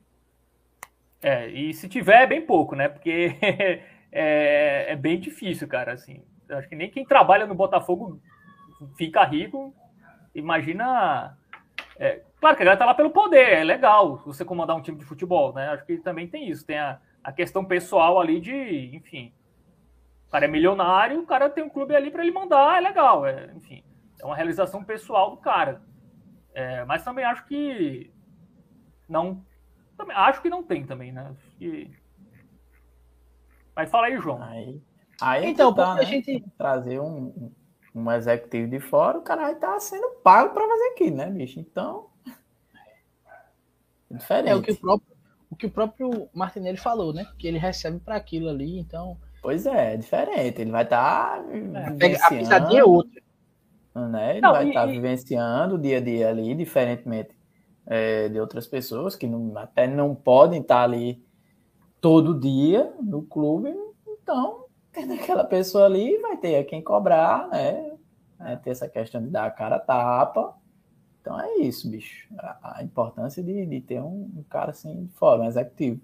É, e se tiver é bem pouco, né? Porque é, é bem difícil, cara. Assim, acho que nem quem trabalha no Botafogo fica rico. Imagina. É, claro que a galera tá lá pelo poder, é legal você comandar um time de futebol, né? Acho que também tem isso. Tem a. A questão pessoal ali de, enfim, o cara é milionário, o cara tem um clube ali para ele mandar, é legal, é, enfim, é uma realização pessoal do cara. É, mas também acho que não, também, acho que não tem também, né? Que... Mas fala aí, João. Aí, aí então, tá, né? A gente trazer um, um executivo de fora, o cara vai estar sendo pago para fazer aquilo, né, bicho? Então, é diferente. É o que o próprio O que o próprio Martinelli falou, né? Que ele recebe para aquilo ali, então... Pois é, é diferente. Ele vai estar tá vivenciando... A pisadinha é outra. Né? Ele não, vai estar e... tá vivenciando o dia a dia ali, diferentemente é, de outras pessoas que não, até não podem estar tá ali todo dia no clube. Então, tendo aquela pessoa ali, vai ter quem cobrar, né? É, ter essa questão de dar a cara a tapa. Então é isso, bicho. A, a importância de, de ter um, um cara assim de fora, um executivo.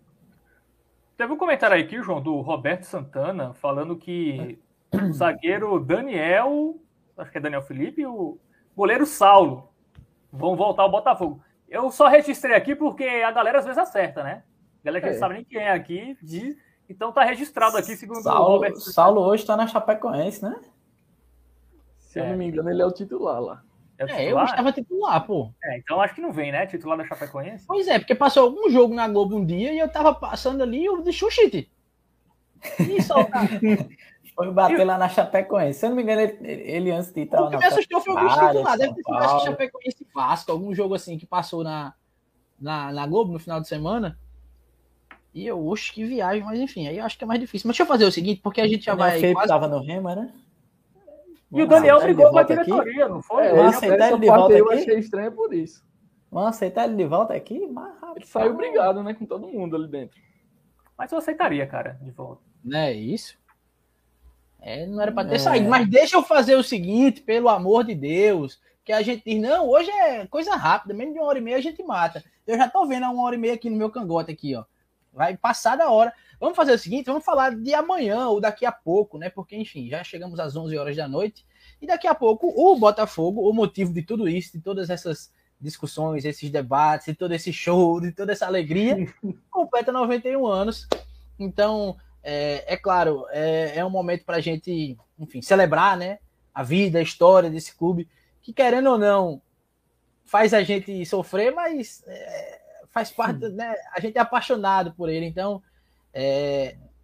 Teve um comentário aqui, João, do Roberto Santana, falando que o zagueiro Daniel, acho que é Daniel Felipe, e o goleiro Saulo vão voltar ao Botafogo. Eu só registrei aqui porque a galera às vezes acerta, né? A galera que é. não sabe nem quem é aqui, diz, então tá registrado aqui, segundo Saulo, o Roberto Santana. Saulo hoje tá na Chapecoense, né? Se é. eu não me engano, ele é o titular lá. É, é eu estava titular, pô. É, então acho que não vem, né? Titular da Chapecoense. Pois é, porque passou algum jogo na Globo um dia e eu tava passando ali e eu deixei o chute. Isso, foi bater lá na Chapecoense. Se eu não me engano, ele, ele antes de estar lá. O que me assustou foi o bicho titular. Deve ter sido a Chapecoense e Vasco, algum jogo assim que passou na, na, na Globo no final de semana. E eu, oxe, que viagem, mas enfim, aí eu acho que é mais difícil. Mas deixa eu fazer o seguinte, porque a gente já vai. O Felipe quase... tava no Rema, né? E o Daniel brigou com a diretoria, aqui? Não foi? É, Vamos aceitar ele de volta aqui? Eu achei estranho por isso. Vamos aceitar ele de volta aqui? Mas, ele saiu brigado, né, com todo mundo ali dentro. Mas eu aceitaria, cara, de volta. Não é isso? É, não era para ter é. saído. Mas deixa eu fazer o seguinte, pelo amor de Deus, que a gente diz, não, hoje é coisa rápida, menos de uma hora e meia a gente mata. Eu já tô vendo há uma hora e meia aqui no meu cangote aqui, ó. Vai passar da hora. Vamos fazer o seguinte, vamos falar de amanhã ou daqui a pouco, né? Porque, enfim, já chegamos às onze horas da noite e daqui a pouco o Botafogo, o motivo de tudo isso, de todas essas discussões, esses debates, de todo esse show, de toda essa alegria, completa noventa e um anos. Então, é, é claro, é, é um momento para a gente, enfim, celebrar, né? A vida, a história desse clube, que querendo ou não, faz a gente sofrer, mas... É, faz parte, né? A gente é apaixonado por ele, então é,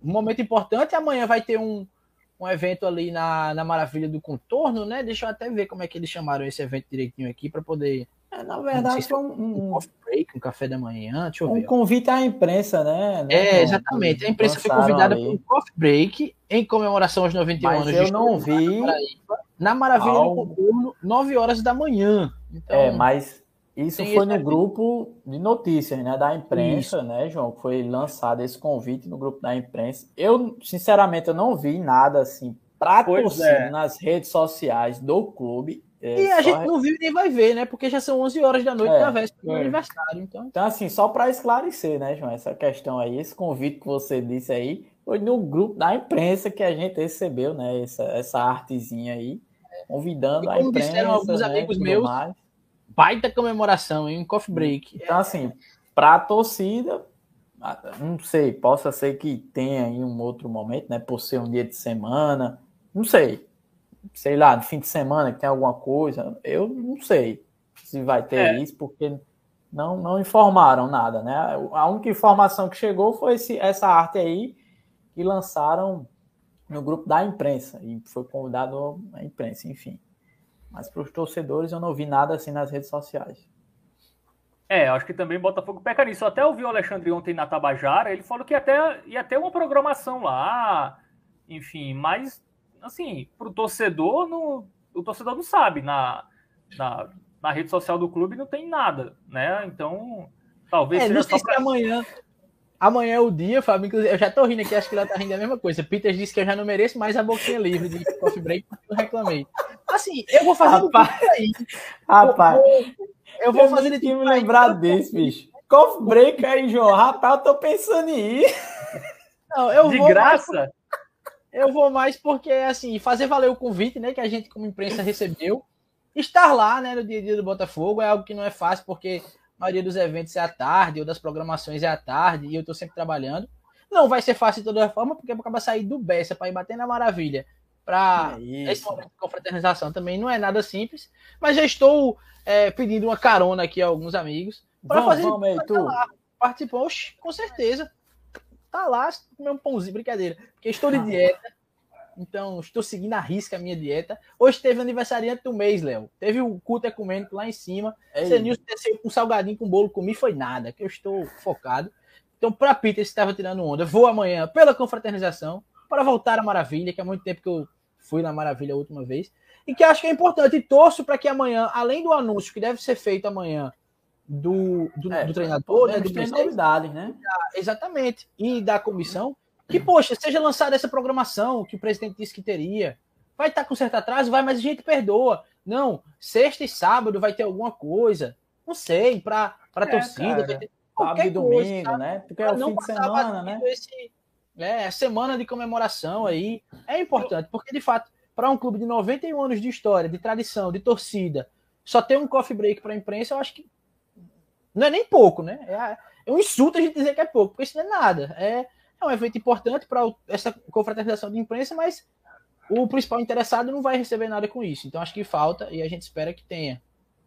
um momento importante. Amanhã vai ter um, um evento ali na, na Maravilha do Contorno, né? Deixa eu até ver como é que eles chamaram esse evento direitinho aqui para poder... É, na verdade, foi um, um, um coffee break, um café da manhã, deixa eu um ver. convite à imprensa, né? É, exatamente. A imprensa foi convidada para um coffee break em comemoração aos noventa e um Mas anos eu de não vi Paraíba, na Maravilha algo... do Contorno, nove horas da manhã. Então, é, mas isso foi no evento. grupo de notícias, né, da imprensa, Isso. né, João? Foi lançado esse convite no grupo da imprensa. Eu, sinceramente, eu não vi nada assim para torcida é. nas redes sociais do clube. É, e a gente não viu e nem vai ver, né? Porque já são onze horas da noite é, na véspera do é. aniversário. Então, então assim, só para esclarecer, né, João, essa questão aí, esse convite que você disse aí, foi no grupo da imprensa que a gente recebeu, né, essa, essa artezinha aí, convidando a imprensa, disseram alguns né, amigos meus, mais. Baita comemoração, hein? Um coffee break. Então, assim, para a torcida, não sei, possa ser que tenha em um outro momento, né, por ser um dia de semana, não sei. Sei lá, no fim de semana que tem alguma coisa, eu não sei se vai ter é. isso, porque não, não informaram nada, né? A única informação que chegou foi esse, essa arte aí que lançaram no grupo da imprensa, e foi convidado a imprensa, enfim. Mas para os torcedores eu não vi nada assim nas redes sociais. É, acho que também Botafogo peca nisso. Eu até ouvi o Alexandre ontem na Tabajara, ele falou que ia até, ia ter uma programação lá, enfim, mas assim, pro torcedor, não, o torcedor não sabe. Na, na, na rede social do clube não tem nada, né? Então, talvez é, seja não sei só pra... se amanhã, amanhã é o dia, Fábio. Eu já tô rindo aqui, acho que ela tá rindo a mesma coisa. Peters disse que eu já não mereço mais a boquinha livre de coffee break, porque eu reclamei. Assim, eu vou fazer rapaz, tudo aí. Rapaz, eu, eu vou eu fazer nem tinha me lembrar desse, bicho. Coffee break aí, João. Rapaz, eu tô pensando em ir. Não, eu de vou graça? Mais... Eu vou mais porque, assim, fazer valer o convite, né, que a gente, como imprensa, recebeu. Estar lá, né, no dia a dia do Botafogo é algo que não é fácil, porque a maioria dos eventos é à tarde, ou das programações é à tarde, e eu tô sempre trabalhando. Não vai ser fácil de toda forma, porque acaba sair do Bessa para ir bater na Maravilha, para é esse momento de confraternização também não é nada simples, mas já estou é, pedindo uma carona aqui a alguns amigos para fazer vamos aí, tu. lá. Participou, com certeza. Tá lá, comer um pãozinho, brincadeira. Porque estou de dieta, então estou seguindo a risca a minha dieta. Hoje teve aniversariante do mês, Léo. Teve o culto ecumênico lá em cima. Senilson desceu com um salgadinho com bolo, comi, foi nada, que eu estou focado. Então, para Peter, se estava tirando onda, vou amanhã pela confraternização, para voltar à Maravilha, que há muito tempo que eu fui na Maravilha a última vez, e que acho que é importante. E torço para que amanhã, além do anúncio que deve ser feito amanhã, do, do, é, do treinador, né? Do tem novidades, né? Exatamente. E da comissão, que, poxa, seja lançada essa programação que o presidente disse que teria. Vai estar com certo atraso? Vai, mas a gente perdoa. Não, sexta e sábado vai ter alguma coisa. Não sei, para a é, torcida. Vai ter qualquer sábado coisa, domingo, tá? Né? Porque é o fim de semana, né? Esse, é, a semana de comemoração aí é importante, porque, de fato, para um clube de noventa e um anos de história, de tradição, de torcida, só ter um coffee break para a imprensa, eu acho que não é nem pouco, né? É, é um insulto a gente dizer que é pouco, porque isso não é nada. É, é um evento importante para essa confraternização de imprensa, mas o principal interessado não vai receber nada com isso. Então acho que falta e a gente espera que tenha.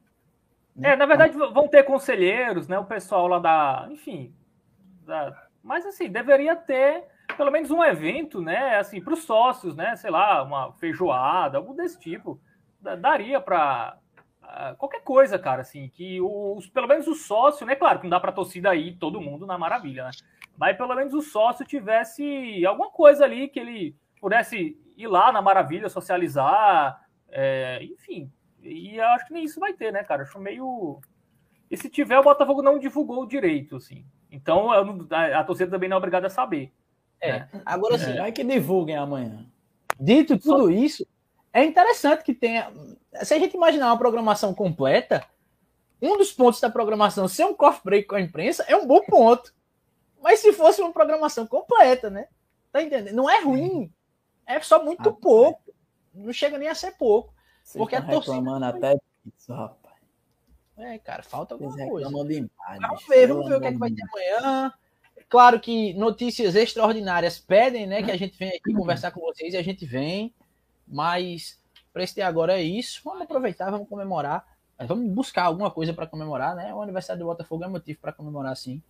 Né? É, na verdade vão ter conselheiros, né? O pessoal lá da... Enfim. Da, mas assim, deveria ter pelo menos um evento, né? Assim, para os sócios, né? Sei lá, uma feijoada, algo desse tipo. Daria para... qualquer coisa, cara, assim, que os, pelo menos o sócio, né, claro que não dá pra torcida ir todo mundo na Maravilha, né, mas pelo menos o sócio tivesse alguma coisa ali que ele pudesse ir lá na Maravilha, socializar, é, enfim, e eu acho que nem isso vai ter, né, cara, acho meio... E se tiver, o Botafogo não divulgou direito, assim, então a, a torcida também não é obrigada a saber. É, né? Agora sim, é. Vai que divulguem amanhã. Dito tudo Só... isso, é interessante que tenha... Se a gente imaginar uma programação completa, um dos pontos da programação ser um coffee break com a imprensa é um bom ponto. Mas se fosse uma programação completa, né? Tá entendendo? Não é ruim. É só muito ah, pouco. Não chega nem a ser pouco. Vocês porque a torcida... reclamando até disso, rapaz. É, cara, falta alguma Vocês coisa. Demais, vamos ver, vamos ver o que é que vai ter amanhã. Claro que notícias extraordinárias pedem, né? Que a gente venha aqui conversar com vocês e a gente vem. Mas... para esse dia agora é isso. Vamos aproveitar, vamos comemorar. Vamos buscar alguma coisa para comemorar, né? O aniversário do Botafogo é motivo para comemorar, sim.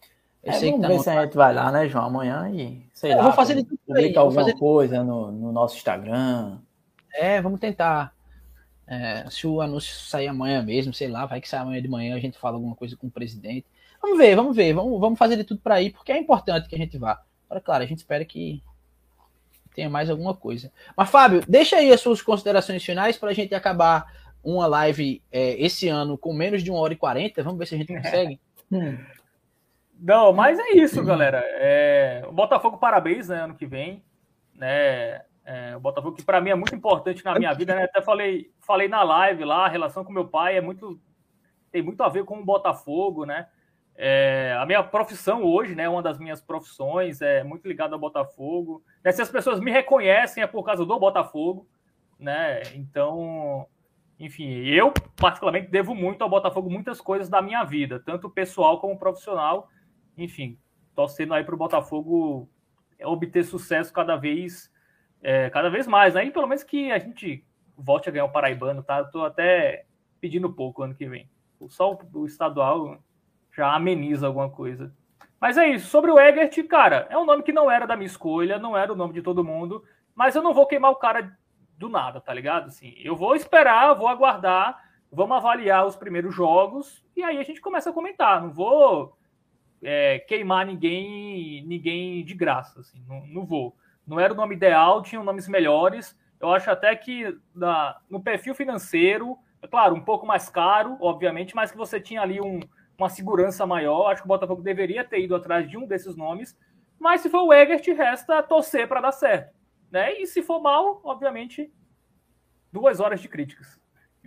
É, vamos tá ver se a gente vai lá, né, João, amanhã e, sei é, lá, vou fazer de tudo publicar alguma fazer... coisa no, no nosso Instagram. É, vamos tentar. É, se o anúncio sair amanhã mesmo, sei lá, vai que sai amanhã de manhã, a gente fala alguma coisa com o presidente. Vamos ver, vamos ver, vamos, vamos fazer de tudo para ir, porque é importante que a gente vá. Agora, claro, a gente espera que tenha mais alguma coisa. Mas, Fábio, deixa aí as suas considerações finais para a gente acabar uma live é, esse ano com menos de uma hora e quarenta. Vamos ver se a gente consegue. Não, mas é isso, galera. É, o Botafogo, parabéns, né, ano que vem. Né, é, o Botafogo, que para mim é muito importante na minha vida, né? Até falei, falei na live lá, a relação com meu pai é muito, tem muito a ver com o Botafogo, né? É, a minha profissão hoje, né, uma das minhas profissões é muito ligada ao Botafogo. Né, se as pessoas me reconhecem é por causa do Botafogo, né? Então, enfim, eu particularmente devo muito ao Botafogo muitas coisas da minha vida, tanto pessoal como profissional. Enfim, torcendo aí para o Botafogo obter sucesso cada vez, é, cada vez mais, né? E pelo menos que a gente volte a ganhar o Paraibano, tá? Eu tô até pedindo pouco ano que vem. Só o, o estadual já ameniza alguma coisa. Mas é isso. Sobre o Egert, cara, é um nome que não era da minha escolha, não era o nome de todo mundo, mas eu não vou queimar o cara do nada, tá ligado? Assim, eu vou esperar, vou aguardar, vamos avaliar os primeiros jogos e aí a gente começa a comentar. Não vou é, queimar ninguém ninguém de graça, assim, não, não vou. Não era o nome ideal, tinham nomes melhores. Eu acho até que na, no perfil financeiro, é claro, um pouco mais caro, obviamente, mas que você tinha ali um uma segurança maior. Acho que o Botafogo deveria ter ido atrás de um desses nomes, mas se for o Egert, resta torcer para dar certo, né? E se for mal, obviamente, duas horas de críticas.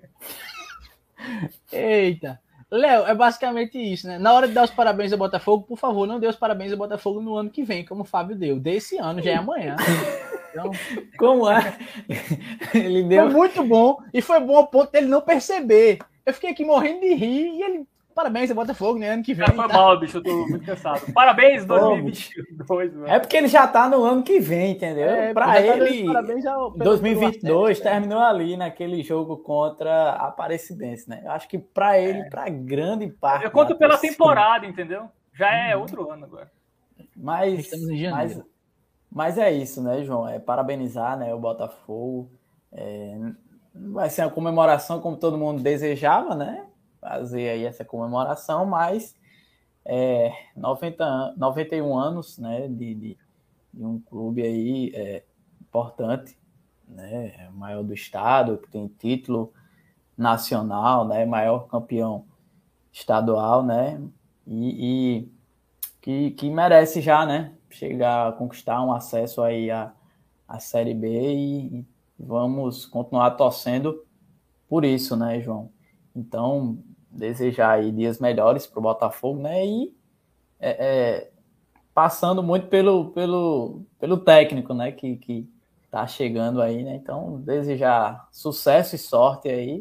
Eita, Léo, é basicamente isso, né? Na hora de dar os parabéns ao Botafogo, por favor, não dê os parabéns ao Botafogo no ano que vem, como o Fábio deu. Desse ano, já é amanhã. Então, como é? Ele deu... Foi muito bom, e foi bom ao ponto dele não perceber. Eu fiquei aqui morrendo de rir, e ele... Parabéns ao Botafogo, né? Ano que vem. Já foi tá? mal, bicho. Eu tô muito cansado. Parabéns, dois mil e vinte e dois. Mano. É porque ele já tá no ano que vem, entendeu? É, pra ele, tá parabéns ao, dois mil e vinte e dois terminou ali naquele jogo contra a Aparecidense, né? Eu acho que pra ele, é. pra grande parte... Eu conto pela temporada, entendeu? Já é hum. outro ano agora. Mas, Estamos em janeiro. mas, mas é isso, né, João? É parabenizar, né, o Botafogo. É, vai ser uma comemoração como todo mundo desejava, né? Fazer aí essa comemoração, mas é, noventa, noventa e um anos, né, de, de, de um clube aí é, importante, né, maior do estado, que tem título nacional, né, maior campeão estadual, né, e, e que, que merece já, né, chegar a conquistar um acesso aí à, à Série B e, e vamos continuar torcendo por isso, né, João? Então, desejar aí dias melhores para o Botafogo, né? E é, é, passando muito pelo, pelo, pelo técnico, né? Que, que tá chegando aí, né? Então, desejar sucesso e sorte aí.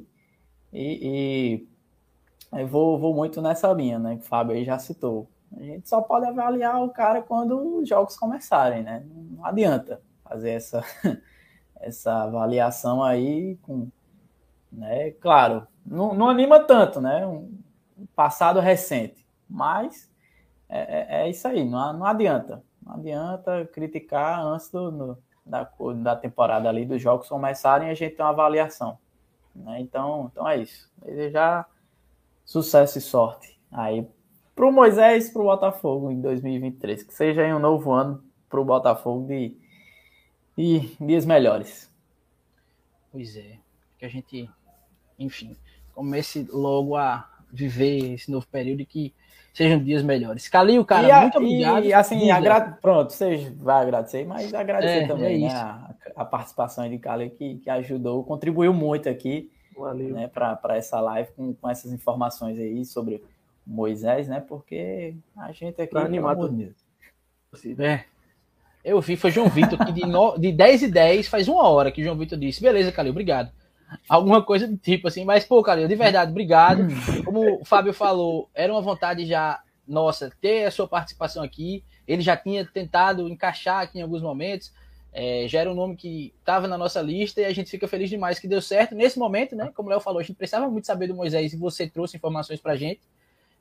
E, e eu vou, vou muito nessa linha, né? Que o Fábio aí já citou. A gente só pode avaliar o cara quando os jogos começarem, né? Não adianta fazer essa, essa avaliação aí com... Né? Claro, não, não anima tanto, né? Um passado recente, mas é, é, é isso aí, não, não adianta. Não adianta criticar antes do, no, da, da temporada ali, dos jogos começarem e a gente ter uma avaliação. Né? Então, então é isso. Desejar sucesso e sorte aí pro Moisés e pro Botafogo em dois mil e vinte e três. Que seja aí um novo ano pro Botafogo de, de dias melhores. Pois é, que a gente, enfim, comece logo a viver esse novo período e que sejam dias melhores. Calil, cara, a, muito obrigado. E assim, agra... pronto, você vai agradecer, mas agradecer é, também, é né? A, a participação de Calil que, que ajudou, contribuiu muito aqui, né, para essa live com, com essas informações aí sobre Moisés, né? Porque a gente aqui... Pra animar todo mundo. É. Eu vi, foi João Vitor, que de, no, de dez e dez, faz uma hora que João Vitor disse, beleza, Calil, obrigado. Alguma coisa do tipo assim, mas, pô, Calil, de verdade, obrigado. Como o Fábio falou, era uma vontade já nossa ter a sua participação aqui. Ele já tinha tentado encaixar aqui em alguns momentos, é, já era um nome que estava na nossa lista e a gente fica feliz demais que deu certo. Nesse momento, né, como o Léo falou, a gente precisava muito saber do Moisés e você trouxe informações pra gente.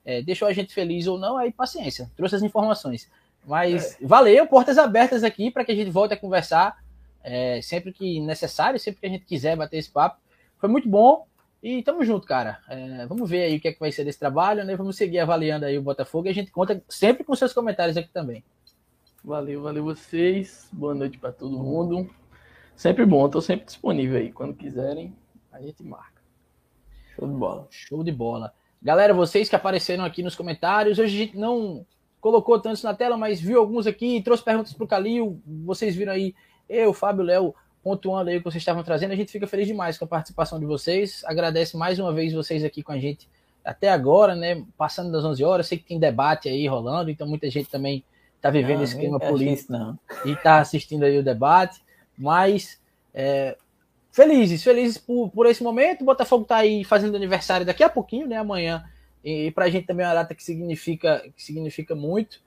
é, deixou a gente feliz ou não, aí paciência, trouxe as informações. Mas é. valeu, portas abertas aqui para que a gente volte a conversar é, sempre que necessário, sempre que a gente quiser bater esse papo. Foi muito bom e tamo junto, cara. É, vamos ver aí o que é que vai ser desse trabalho, né? Vamos seguir avaliando aí o Botafogo e a gente conta sempre com seus comentários aqui também. Valeu, valeu vocês. Boa noite para todo mundo. Sempre bom, tô sempre disponível aí. Quando quiserem, a gente marca. Show de bola. Show de bola. Galera, vocês que apareceram aqui nos comentários, hoje a gente não colocou tantos na tela, mas viu alguns aqui, trouxe perguntas pro Calil, vocês viram aí, eu, Fábio, Léo, pontuando aí o que vocês estavam trazendo, a gente fica feliz demais com a participação de vocês, agradece mais uma vez vocês aqui com a gente até agora, né, passando das onze horas, sei que tem debate aí rolando, então muita gente também tá vivendo não, esse clima político não. E tá assistindo aí o debate, mas é, felizes, felizes por, por esse momento, o Botafogo tá aí fazendo aniversário daqui a pouquinho, né, amanhã, e pra gente também é uma data que significa, que significa muito,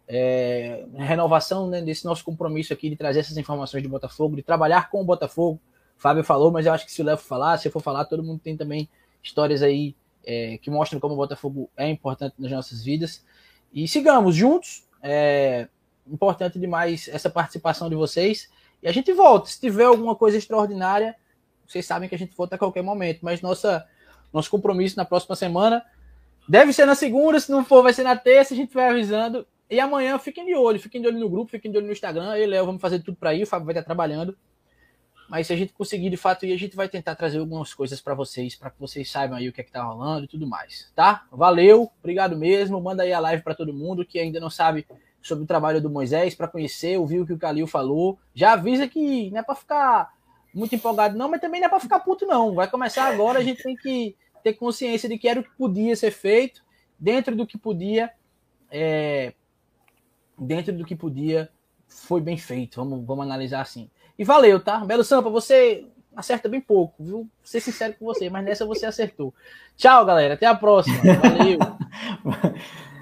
é, renovação, né, desse nosso compromisso aqui de trazer essas informações do Botafogo, de trabalhar com o Botafogo. O Fábio falou, mas eu acho que se o Léo falar, se eu for falar, todo mundo tem também histórias aí é, que mostram como o Botafogo é importante nas nossas vidas. E sigamos juntos, é importante demais essa participação de vocês. E a gente volta, se tiver alguma coisa extraordinária, vocês sabem que a gente volta a qualquer momento, mas nossa, nosso compromisso na próxima semana deve ser na segunda, se não for vai ser na terça, a gente vai avisando. E amanhã fiquem de olho, fiquem de olho no grupo, fiquem de olho no Instagram. Eu e o Léo vamos fazer tudo para ir, o Fábio vai estar trabalhando. Mas se a gente conseguir de fato ir, a gente vai tentar trazer algumas coisas para vocês, para que vocês saibam aí o que é que tá rolando e tudo mais, tá? Valeu, obrigado mesmo. Manda aí a live para todo mundo que ainda não sabe sobre o trabalho do Moisés, para conhecer, ouvir o que o Calil falou. Já avisa que não é para ficar muito empolgado não, mas também não é para ficar puto não. Vai começar agora, a gente tem que ter consciência de que era o que podia ser feito, dentro do que podia, é, dentro do que podia, foi bem feito, vamos, vamos analisar assim. E valeu, tá? Belo Sampa, você acerta bem pouco, viu? Vou ser sincero com você, mas nessa você acertou. Tchau, galera, até a próxima, valeu.